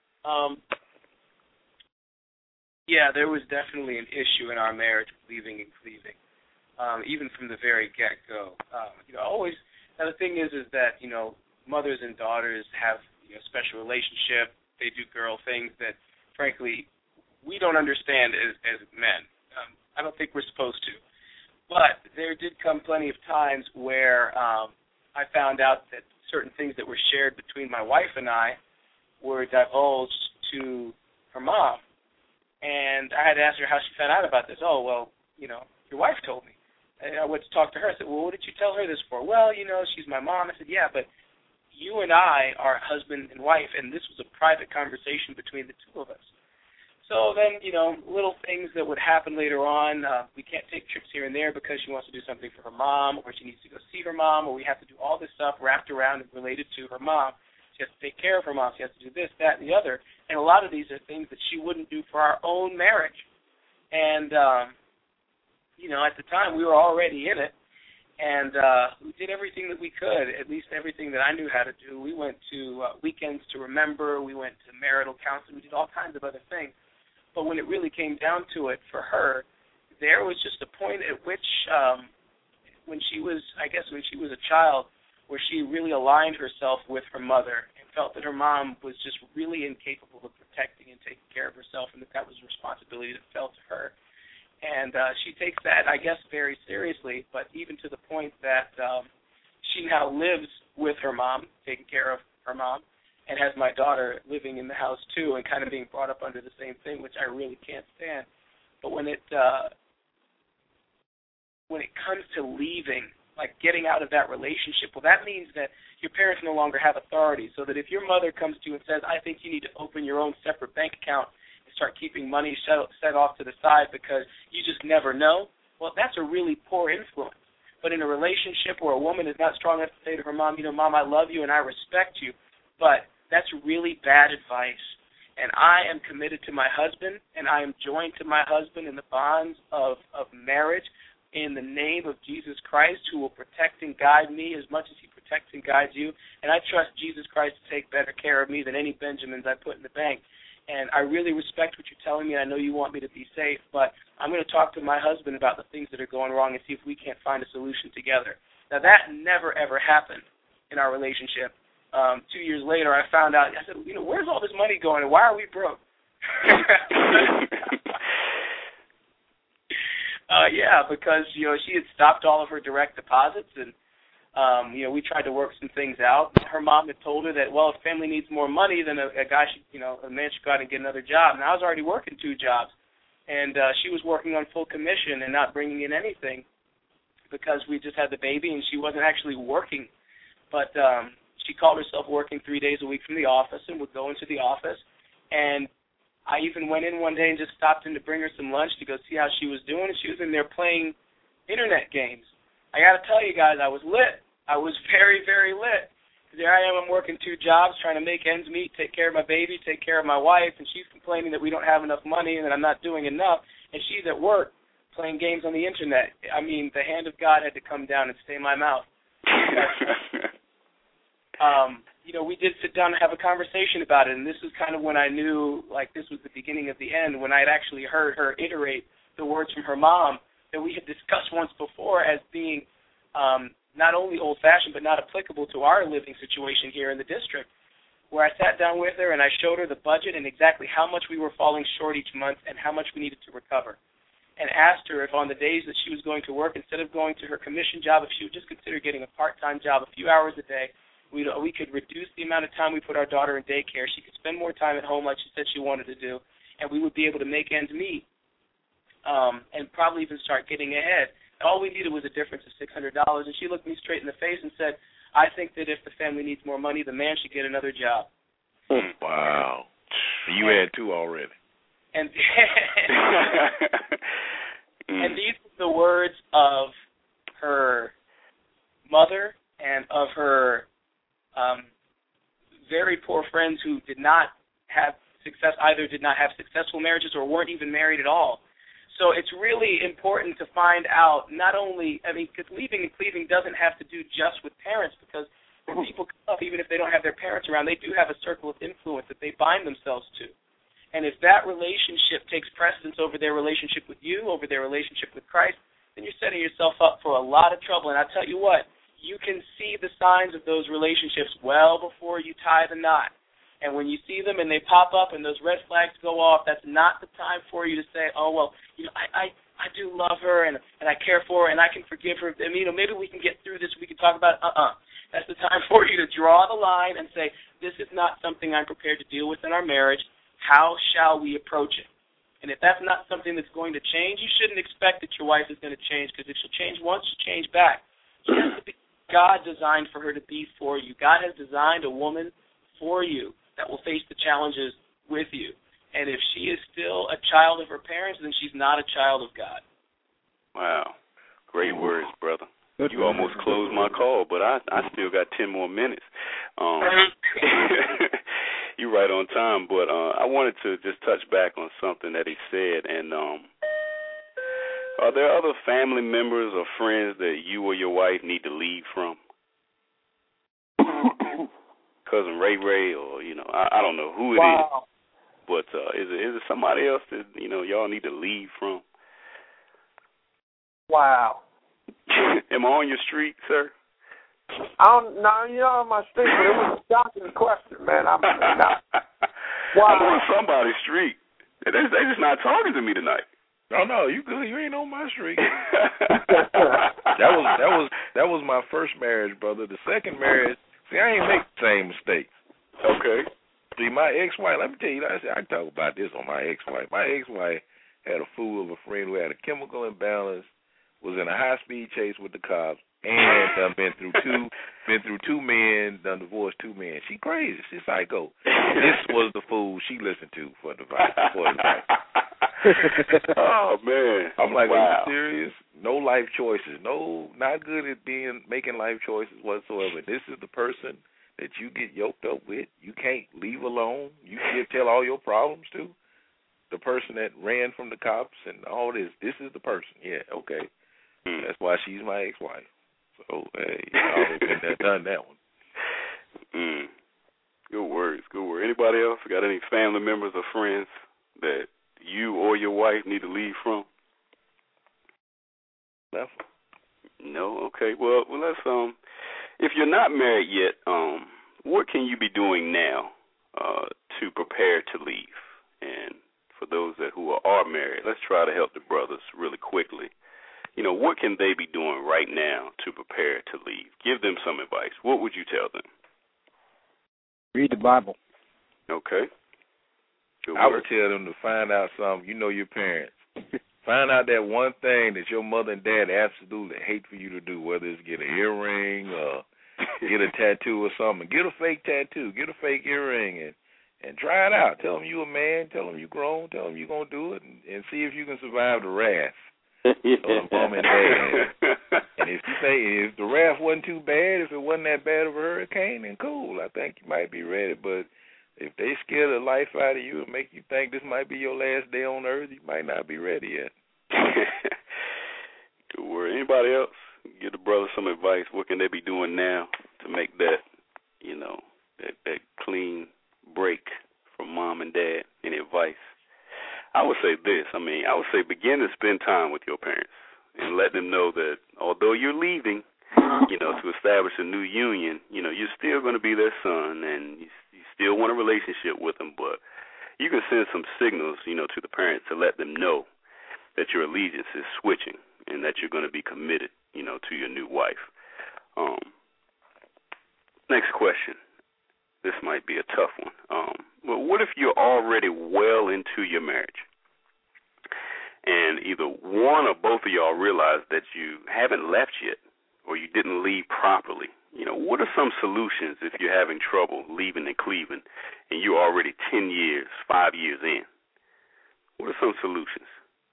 Yeah, there was definitely an issue in our marriage with leaving and cleaving, even from the very get-go. Always. Now the thing is that mothers and daughters have a special relationship. They do girl things that, frankly, we don't understand as men. I don't think we're supposed to. But there did come plenty of times where I found out that certain things that were shared between my wife and I were divulged to her mom. And I had to ask her how she found out about this. Oh, well, your wife told me. And I went to talk to her. I said, well, what did you tell her this for? Well, she's my mom. I said, yeah, but you and I are husband and wife, and this was a private conversation between the two of us. So then, little things that would happen later on. We can't take trips here and there because she wants to do something for her mom, or she needs to go see her mom, or we have to do all this stuff wrapped around and related to her mom. She has to take care of her mom. She has to do this, that, and the other. And a lot of these are things that she wouldn't do for our own marriage. And, at the time we were already in it, and we did everything that we could, at least everything that I knew how to do. We went to weekends to remember. We went to marital counseling. We did all kinds of other things. But when it really came down to it for her, there was just a point at which when she was a child, where she really aligned herself with her mother and felt that her mom was just really incapable of protecting and taking care of herself, and that was a responsibility that fell to her. And she takes that, I guess, very seriously, but even to the point that she now lives with her mom, taking care of her mom, and has my daughter living in the house too and kind of being brought up under the same thing, which I really can't stand. But when it comes to leaving, like getting out of that relationship, well, that means that your parents no longer have authority, so that if your mother comes to you and says, I think you need to open your own separate bank account and start keeping money set off to the side because you just never know, well, that's a really poor influence. But in a relationship where a woman is not strong enough to say to her mom, Mom, I love you and I respect you, but that's really bad advice. And I am committed to my husband, and I am joined to my husband in the bonds of marriage, in the name of Jesus Christ, who will protect and guide me as much as he protects and guides you. And I trust Jesus Christ to take better care of me than any Benjamins I put in the bank. And I really respect what you're telling me. I know you want me to be safe, but I'm going to talk to my husband about the things that are going wrong and see if we can't find a solution together. Now, that never, ever happened in our relationship. 2 years later, I found out, I said, where's all this money going and why are we broke? Because, she had stopped all of her direct deposits, and, we tried to work some things out. Her mom had told her that, well, if family needs more money, then a guy should, a man should go out and get another job. And I was already working 2 jobs, and she was working on full commission and not bringing in anything because we just had the baby and she wasn't actually working. But she called herself working 3 days a week from the office and would go into the office, and I even went in one day and just stopped in to bring her some lunch to go see how she was doing, and she was in there playing internet games. I got to tell you guys, I was lit. I was very, very lit. There I am, I'm working 2 jobs, trying to make ends meet, take care of my baby, take care of my wife, and she's complaining that we don't have enough money and that I'm not doing enough, and she's at work playing games on the internet. I mean, the hand of God had to come down and stay my mouth. We did sit down and have a conversation about it, and this is kind of when I knew, like, this was the beginning of the end, when I had actually heard her iterate the words from her mom that we had discussed once before as being not only old-fashioned but not applicable to our living situation here in the district, where I sat down with her and I showed her the budget and exactly how much we were falling short each month and how much we needed to recover, and asked her if on the days that she was going to work, instead of going to her commission job, if she would just consider getting a part-time job a few hours a day, we could reduce the amount of time we put our daughter in daycare. She could spend more time at home like she said she wanted to do, and we would be able to make ends meet and probably even start getting ahead. All we needed was a difference of $600, and she looked me straight in the face and said, I think that if the family needs more money, the man should get another job. Wow. You had two already. And and these are the words of her mother and of her very poor friends who did not have success, either did not have successful marriages or weren't even married at all. So it's really important to find out not only, because leaving and cleaving doesn't have to do just with parents, because when people come up, even if they don't have their parents around, they do have a circle of influence that they bind themselves to. And if that relationship takes precedence over their relationship with you, over their relationship with Christ, then you're setting yourself up for a lot of trouble. And I tell you what, you can see the signs of those relationships well before you tie the knot. And when you see them and they pop up and those red flags go off, that's not the time for you to say, oh, well, I do love her and I care for her and I can forgive her. Maybe we can get through this. We can talk about it. That's the time for you to draw the line and say, this is not something I'm prepared to deal with in our marriage. How shall we approach it? And if that's not something that's going to change, you shouldn't expect that your wife is going to change, because if she'll change once, she'll change back. She has to be God designed for her to be for you. God has designed a woman for you that will face the challenges with you. And if she is still a child of her parents, then she's not a child of God. Wow. Great words, brother. You almost closed my call, but I still got 10 more minutes. You're right on time, but I wanted to just touch back on something that he said. And are there other family members or friends that you or your wife need to leave from? Cousin Ray, or I don't know who it is, but is it somebody else that y'all need to leave from? Wow. Am I on your street, sir? You're on my street, but it was a shocking question, man. I'm on somebody's street. They just not talking to me tonight. No, you good. You ain't on my street. That was my first marriage, brother. The second marriage, see, I ain't make the same mistakes. Okay. See, my ex-wife, let me tell you, I can talk about this on my ex-wife. My ex-wife had a fool of a friend who had a chemical imbalance, was in a high-speed chase with the cops, and been through two men, done divorced two men. She crazy. She's psycho. This was the fool she listened to for advice. Oh, man. I'm like, wow. Are you serious? No life choices. No, not good at making life choices whatsoever. This is the person that you get yoked up with. You can't leave alone. You can't tell all your problems to. The person that ran from the cops and all this. This is the person. Yeah, okay. That's why she's my ex-wife. So, hey, I've been there, done that one. Good words, good word. Anybody else got any family members or friends that you or your wife need to leave from? No? Okay. Well, let's, if you're not married yet, what can you be doing now to prepare to leave? And for those who are married, let's try to help the brothers really quickly. What can they be doing right now to prepare to leave? Give them some advice. What would you tell them? Read the Bible. Okay. I would tell them to find out something. Your parents. Find out that one thing that your mother and dad absolutely hate for you to do, whether it's get an earring or get a tattoo or something. Get a fake tattoo. Get a fake earring and try it out. Tell them you a man. Tell them you grown. Tell them you're going to do it and see if you can survive the wrath. Mom and dad. And if the wrath wasn't too bad, if it wasn't that bad of a hurricane, then cool. I think you might be ready. But if they scare the life out of you and make you think this might be your last day on earth, you might not be ready yet. Good word. Anybody else? Give the brothers some advice. What can they be doing now to make that, that clean break from mom and dad? Any advice? I would say this. I would say begin to spend time with your parents and let them know that although you're leaving, to establish a new union, you're still going to be their son and you still want a relationship with them, but you can send some signals, to the parents to let them know that your allegiance is switching and that you're going to be committed, to your new wife. Next question. This might be a tough one. Well, what if you're already well into your marriage and either one or both of y'all realize that you haven't left yet or you didn't leave properly? What are some solutions if you're having trouble leaving and cleaving and you're already 10 years, 5 years in? What are some solutions?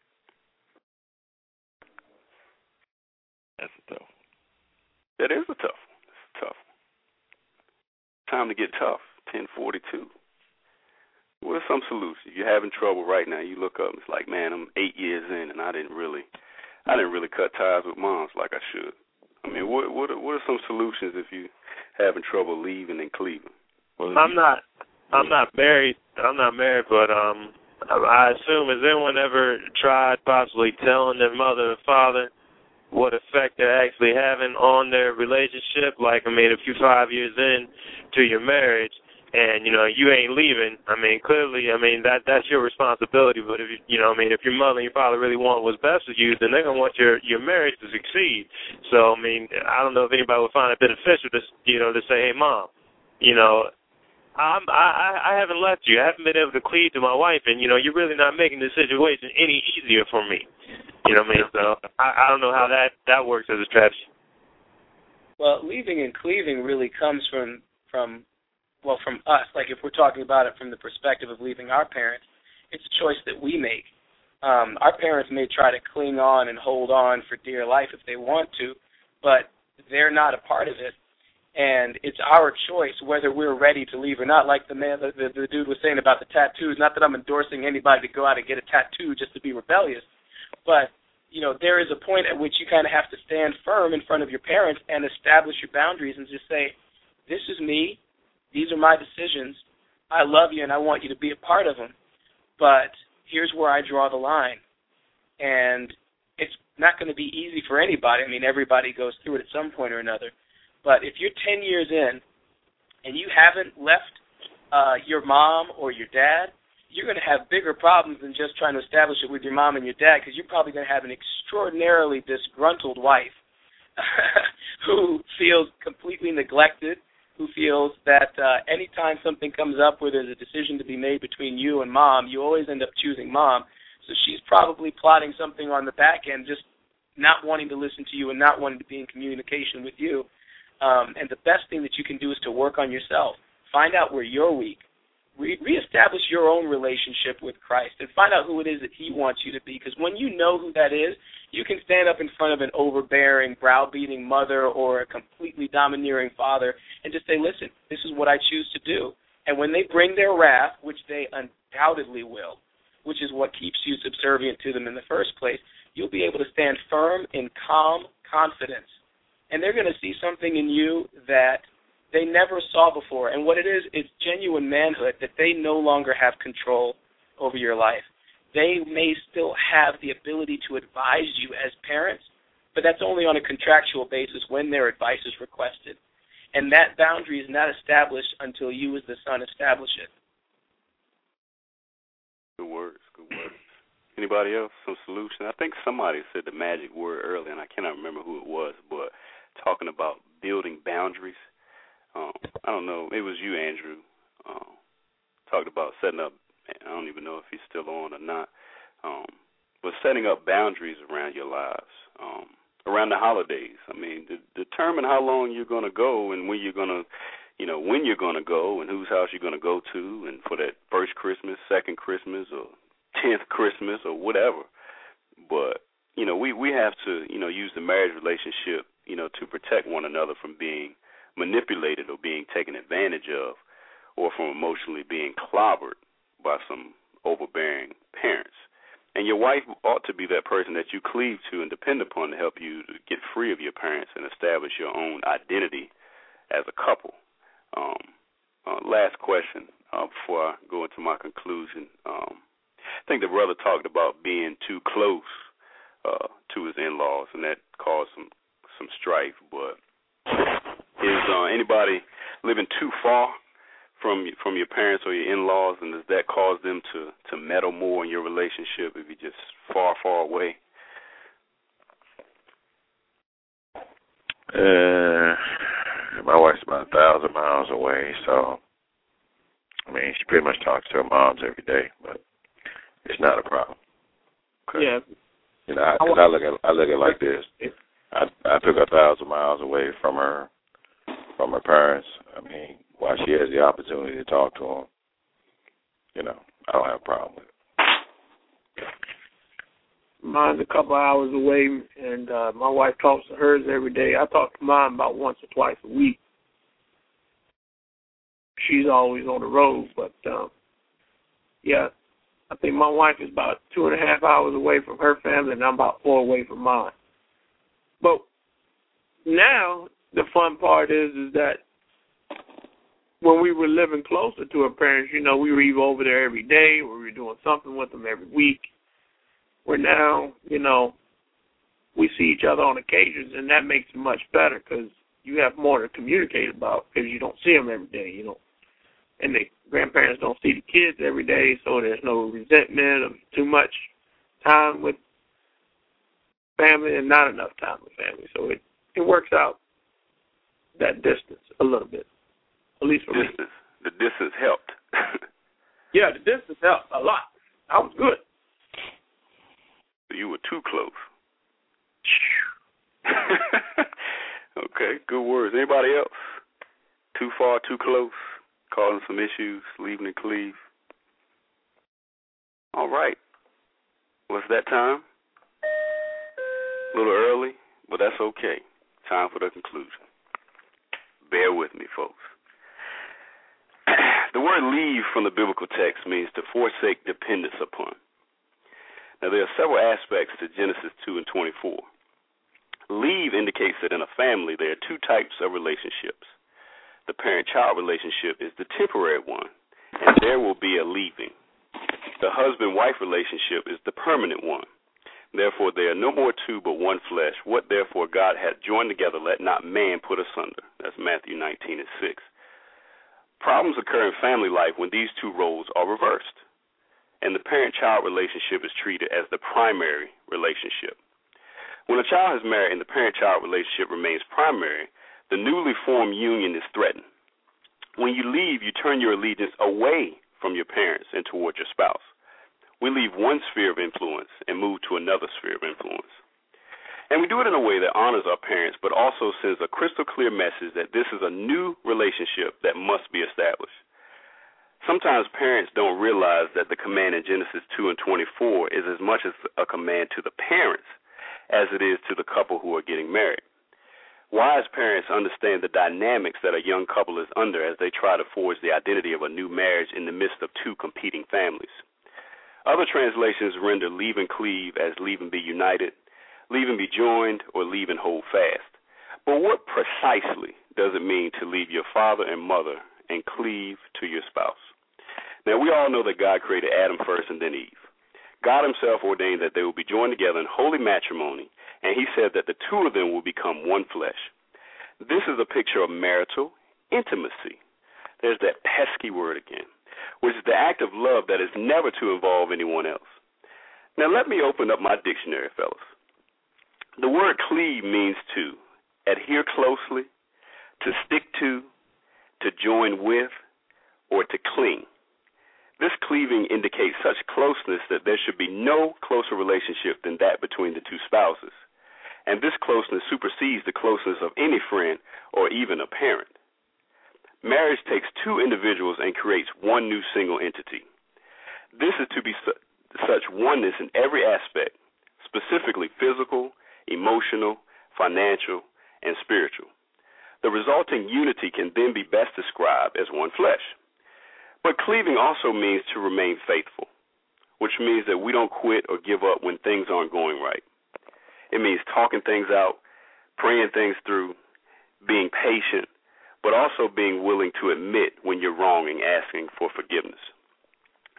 That's a tough one. That is a tough one. It's a tough one. Time to get tough, 10:42. What are some solutions? You're having trouble right now. You look up and it's like, man, I'm 8 years in and I didn't really cut ties with moms like I should. What are some solutions if you having trouble leaving and cleaving? I'm not married. I'm not married, but I assume, has anyone ever tried possibly telling their mother or father what effect they're actually having on their relationship? Like, if you're 5 years in to your marriage and, you ain't leaving, clearly, that's your responsibility. But if if your mother and your father really want what's best for you, then they're going to want your marriage to succeed. So, I don't know if anybody would find it beneficial to say, hey, Mom, I haven't left you. I haven't been able to cleave to my wife, and, you're really not making the situation any easier for me. So I don't know how that works as a strategy. Well, leaving and cleaving really comes from us. Like, if we're talking about it from the perspective of leaving our parents, it's a choice that we make. Our parents may try to cling on and hold on for dear life if they want to, but they're not a part of it. And it's our choice whether we're ready to leave or not. Like the dude was saying about the tattoos, not that I'm endorsing anybody to go out and get a tattoo just to be rebellious, but, there is a point at which you kind of have to stand firm in front of your parents and establish your boundaries and just say, this is me, these are my decisions, I love you and I want you to be a part of them, but here's where I draw the line. And it's not going to be easy for anybody. Everybody goes through it at some point or another. But if you're 10 years in and you haven't left your mom or your dad, you're going to have bigger problems than just trying to establish it with your mom and your dad, because you're probably going to have an extraordinarily disgruntled wife who feels completely neglected, who feels that anytime something comes up where there's a decision to be made between you and mom, you always end up choosing mom. So she's probably plotting something on the back end, just not wanting to listen to you and not wanting to be in communication with you. And the best thing that you can do is to work on yourself. Find out where you're weak. Reestablish your own relationship with Christ and find out who it is that he wants you to be. Because when you know who that is, you can stand up in front of an overbearing, browbeating mother or a completely domineering father and just say, listen, this is what I choose to do. And when they bring their wrath, which they undoubtedly will, which is what keeps you subservient to them in the first place, you'll be able to stand firm in calm confidence. And they're going to see something in you that they never saw before. And what it is, it's genuine manhood, that they no longer have control over your life. They may still have the ability to advise you as parents, but that's only on a contractual basis when their advice is requested. And that boundary is not established until you as the son establish it. Good words, good words. Anybody else, some solution? I think somebody said the magic word earlier, and I cannot remember who it was, but talking about building boundaries. I don't know, it was you, Andrew, talked about setting up, I don't even know if he's still on or not, but setting up boundaries around your lives, around the holidays. Determine how long you're going to go and when you're going to go and whose house you're going to go to, and for that first Christmas, second Christmas, or 10th Christmas, or whatever. But, we have to, use the marriage relationship, to protect one another from being manipulated or being taken advantage of, or from emotionally being clobbered by some overbearing parents. And your wife ought to be that person that you cleave to and depend upon to help you to get free of your parents and establish your own identity as a couple. Last question before I go into my conclusion. think the brother talked about being too close to his in-laws, and that caused some strife. But is anybody living too far from your parents or your in-laws, and does that cause them to meddle more in your relationship if you're just far away? My wife's about 1,000 miles away, so I mean, she pretty much talks to her moms every day, but it's not a problem. Yeah. You know, I look at it like this. I took 1,000 miles away from her parents. I mean, while she has the opportunity to talk to them, you know, I don't have a problem with it. Mine's a couple hours away, and my wife talks to hers every day. I talk to mine about once or twice a week. She's always on the road, but yeah, I think my wife is about 2.5 hours away from her family, and I'm about 4 away from mine. But now the fun part is that when we were living closer to her parents, you know, we were either over there every day or we were doing something with them every week. Where now, you know, we see each other on occasions, and that makes it much better because you have more to communicate about because you don't see them every day, you know. And the grandparents don't see the kids every day, so there's no resentment of too much time with family and not enough time with family. So it works out that distance a little bit, at least for me. The distance helped. Yeah, the distance helped a lot. I was good. You were too close. Okay, good words. Anybody else? Too far, too close, causing some issues, leaving and cleave. All right. Well, it's that time. A little early, but that's okay. Time for the conclusion. Bear with me, folks. The word leave from the biblical text means to forsake dependence upon. Now, there are several aspects to Genesis 2 and 24. Leave indicates that in a family there are two types of relationships. The parent-child relationship is the temporary one, and there will be a leaving. The husband-wife relationship is the permanent one. Therefore, there are no more two but one flesh. What therefore God hath joined together, let not man put asunder. That's Matthew 19 and 6. Problems occur in family life when these two roles are reversed, and the parent-child relationship is treated as the primary relationship. When a child is married and the parent-child relationship remains primary, the newly formed union is threatened. When you leave, you turn your allegiance away from your parents and toward your spouse. We leave one sphere of influence and move to another sphere of influence. And we do it in a way that honors our parents, but also sends a crystal clear message that this is a new relationship that must be established. Sometimes parents don't realize that the command in Genesis 2 and 24 is as much as a command to the parents as it is to the couple who are getting married. Wise parents understand the dynamics that a young couple is under as they try to forge the identity of a new marriage in the midst of two competing families. Other translations render leave and cleave as leave and be united, leave and be joined, or leave and hold fast. But what precisely does it mean to leave your father and mother and cleave to your spouse? Now, we all know that God created Adam first and then Eve. God himself ordained that they will be joined together in holy matrimony, and he said that the two of them will become one flesh. This is a picture of marital intimacy. There's that pesky word again, which is the act of love that is never to involve anyone else. Now, let me open up my dictionary, fellas. The word cleave means to adhere closely, to stick to join with, or to cling. This cleaving indicates such closeness that there should be no closer relationship than that between the two spouses. And this closeness supersedes the closeness of any friend or even a parent. Marriage takes two individuals and creates one new single entity. This is to be such oneness in every aspect, specifically physical, emotional, financial, and spiritual. The resulting unity can then be best described as one flesh. But cleaving also means to remain faithful, which means that we don't quit or give up when things aren't going right. It means talking things out, praying things through, being patient, but also being willing to admit when you're wrong and asking for forgiveness.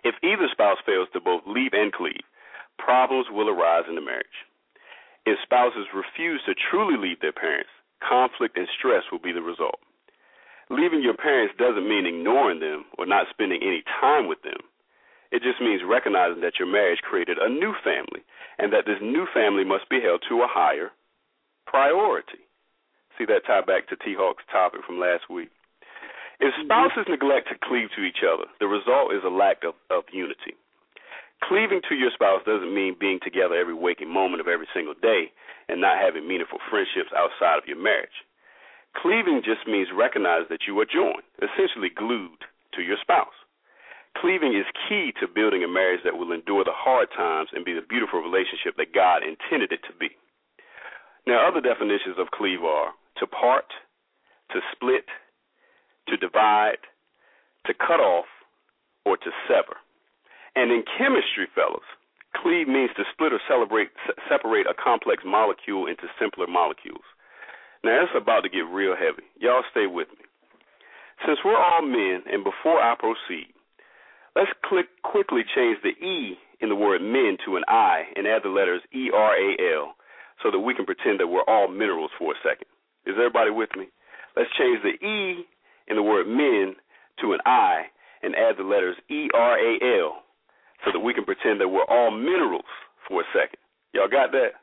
If either spouse fails to both leave and cleave, problems will arise in the marriage. If spouses refuse to truly leave their parents, conflict and stress will be the result. Leaving your parents doesn't mean ignoring them or not spending any time with them. It just means recognizing that your marriage created a new family and that this new family must be held to a higher priority. See that tie back to T-Hawk's topic from last week. If spouses neglect to cleave to each other, the result is a lack of unity. Cleaving to your spouse doesn't mean being together every waking moment of every single day and not having meaningful friendships outside of your marriage. Cleaving just means recognize that you are joined, essentially glued to your spouse. Cleaving is key to building a marriage that will endure the hard times and be the beautiful relationship that God intended it to be. Now, other definitions of cleave are to part, to split, to divide, to cut off, or to sever. And in chemistry, fellas, cleave means to split or separate a complex molecule into simpler molecules. Now, it's about to get real heavy. Y'all stay with me. Since we're all men, and before I proceed, let's quickly change the E in the word men to an I and add the letters E-R-A-L so that we can pretend that we're all minerals for a second. Is everybody with me? Let's change the E in the word men to an I and add the letters E-R-A-L so that we can pretend that we're all minerals for a second. Y'all got that?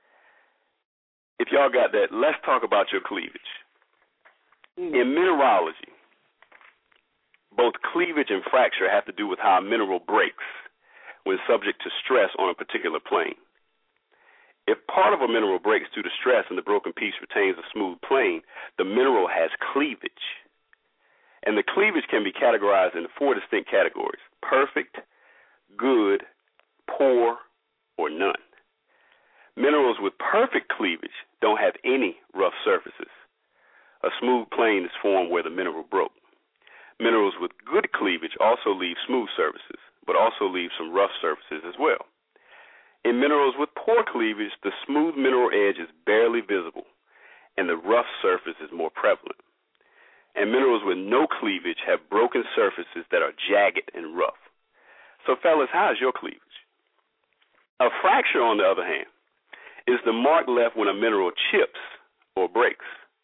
If y'all got that, let's talk about your cleavage. In mineralogy, both cleavage and fracture have to do with how a mineral breaks when subject to stress on a particular plane. If part of a mineral breaks due to stress and the broken piece retains a smooth plane, the mineral has cleavage. And the cleavage can be categorized into 4 distinct categories: perfect, good, poor, or none. Minerals with perfect cleavage don't have any rough surfaces. A smooth plane is formed where the mineral broke. Minerals with good cleavage also leave smooth surfaces, but also leave some rough surfaces as well. In minerals with poor cleavage, the smooth mineral edge is barely visible, and the rough surface is more prevalent. And minerals with no cleavage have broken surfaces that are jagged and rough. So, fellas, how is your cleavage? A fracture, on the other hand, is the mark left when a mineral chips or breaks.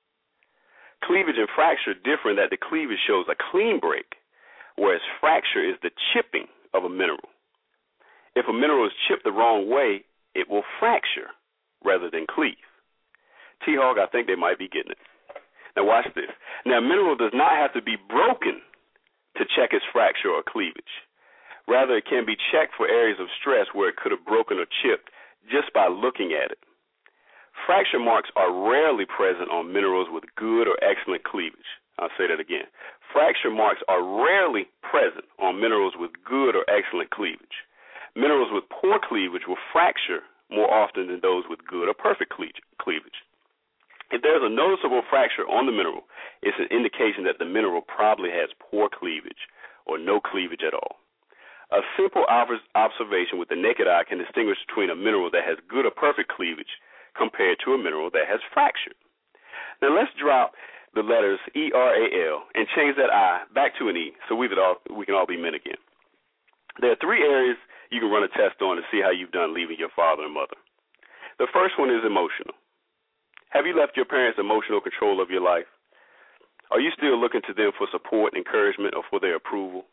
Cleavage and fracture differ in that the cleavage shows a clean break, whereas fracture is the chipping of a mineral. If a mineral is chipped the wrong way, it will fracture rather than cleave. T-Hawk, I think they might be getting it. Now watch this. Now, a mineral does not have to be broken to check its fracture or cleavage. Rather, it can be checked for areas of stress where it could have broken or chipped just by looking at it. Fracture marks are rarely present on minerals with good or excellent cleavage. I'll say that again. Fracture marks are rarely present on minerals with good or excellent cleavage. Minerals with poor cleavage will fracture more often than those with good or perfect cleavage. If there's a noticeable fracture on the mineral, it's an indication that the mineral probably has poor cleavage or no cleavage at all. A simple observation with the naked eye can distinguish between a mineral that has good or perfect cleavage compared to a mineral that has fractured. Now let's drop the letters E-R-A-L and change that I back to an E so we can all be men again. There are 3 areas you can run a test on to see how you've done leaving your father and mother. The first one is emotional. Have you left your parents emotional control of your life? Are you still looking to them for support, encouragement, or for their approval?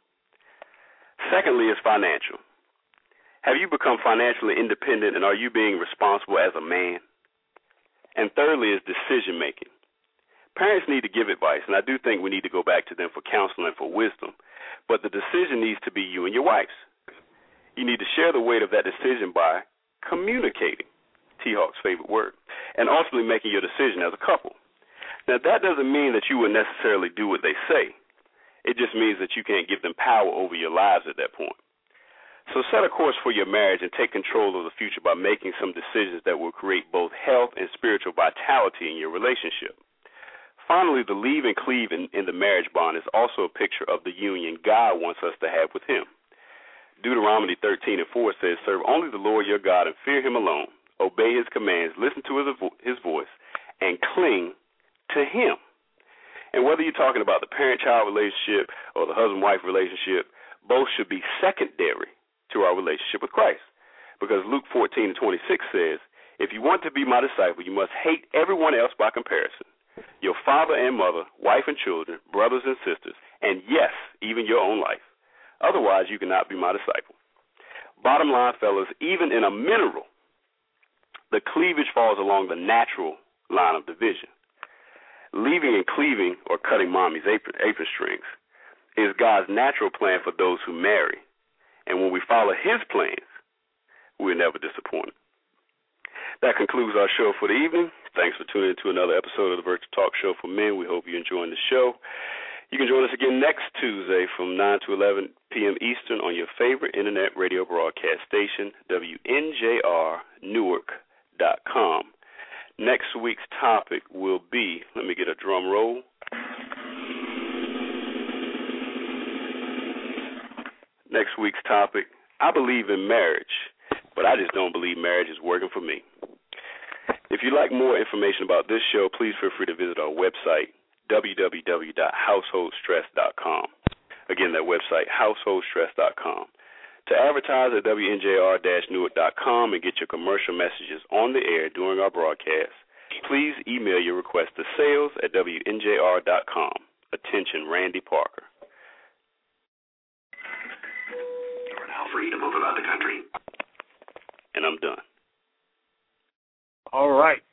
Secondly is financial. Have you become financially independent, and are you being responsible as a man? And thirdly is decision making. Parents need to give advice, and I do think we need to go back to them for counsel and for wisdom, but the decision needs to be you and your wife's. You need to share the weight of that decision by communicating, T-Hawk's favorite word, and ultimately making your decision as a couple. Now, that doesn't mean that you will necessarily do what they say. It just means that you can't give them power over your lives at that point. So set a course for your marriage and take control of the future by making some decisions that will create both health and spiritual vitality in your relationship. Finally, the leave and cleave in the marriage bond is also a picture of the union God wants us to have with him. Deuteronomy 13:4 says, "Serve only the Lord your God and fear him alone. Obey his commands, listen to his voice, and cling to him." And whether you're talking about the parent-child relationship or the husband-wife relationship, Both should be secondary to our relationship with Christ. Because Luke 14:26 says, if you want to be my disciple, you must hate everyone else by comparison. Your father and mother, wife and children, brothers and sisters, and yes, even your own life. Otherwise, you cannot be my disciple. Bottom line, fellas, even in a mineral, the cleavage falls along the natural line of division. Leaving and cleaving, or cutting mommy's apron strings, is God's natural plan for those who marry. And when we follow his plans, we're never disappointed. That concludes our show for the evening. Thanks for tuning in to another episode of the Virtual Talk Show for Men. We hope you're enjoying the show. You can join us again next Tuesday from 9 to 11 p.m. Eastern on your favorite internet radio broadcast station, WNJRNewark.com. Next week's topic will be, let me get a drum roll. Next week's topic, I believe in marriage, but I just don't believe marriage is working for me. If you'd like more information about this show, please feel free to visit our website, www.householdstress.com. Again, that website, householdstress.com. To advertise at WNJR-Newark.com and get your commercial messages on the air during our broadcast, please email your request to sales@WNJR.com. Attention, Randy Parker. You are now free to move about the country. And I'm done. All right.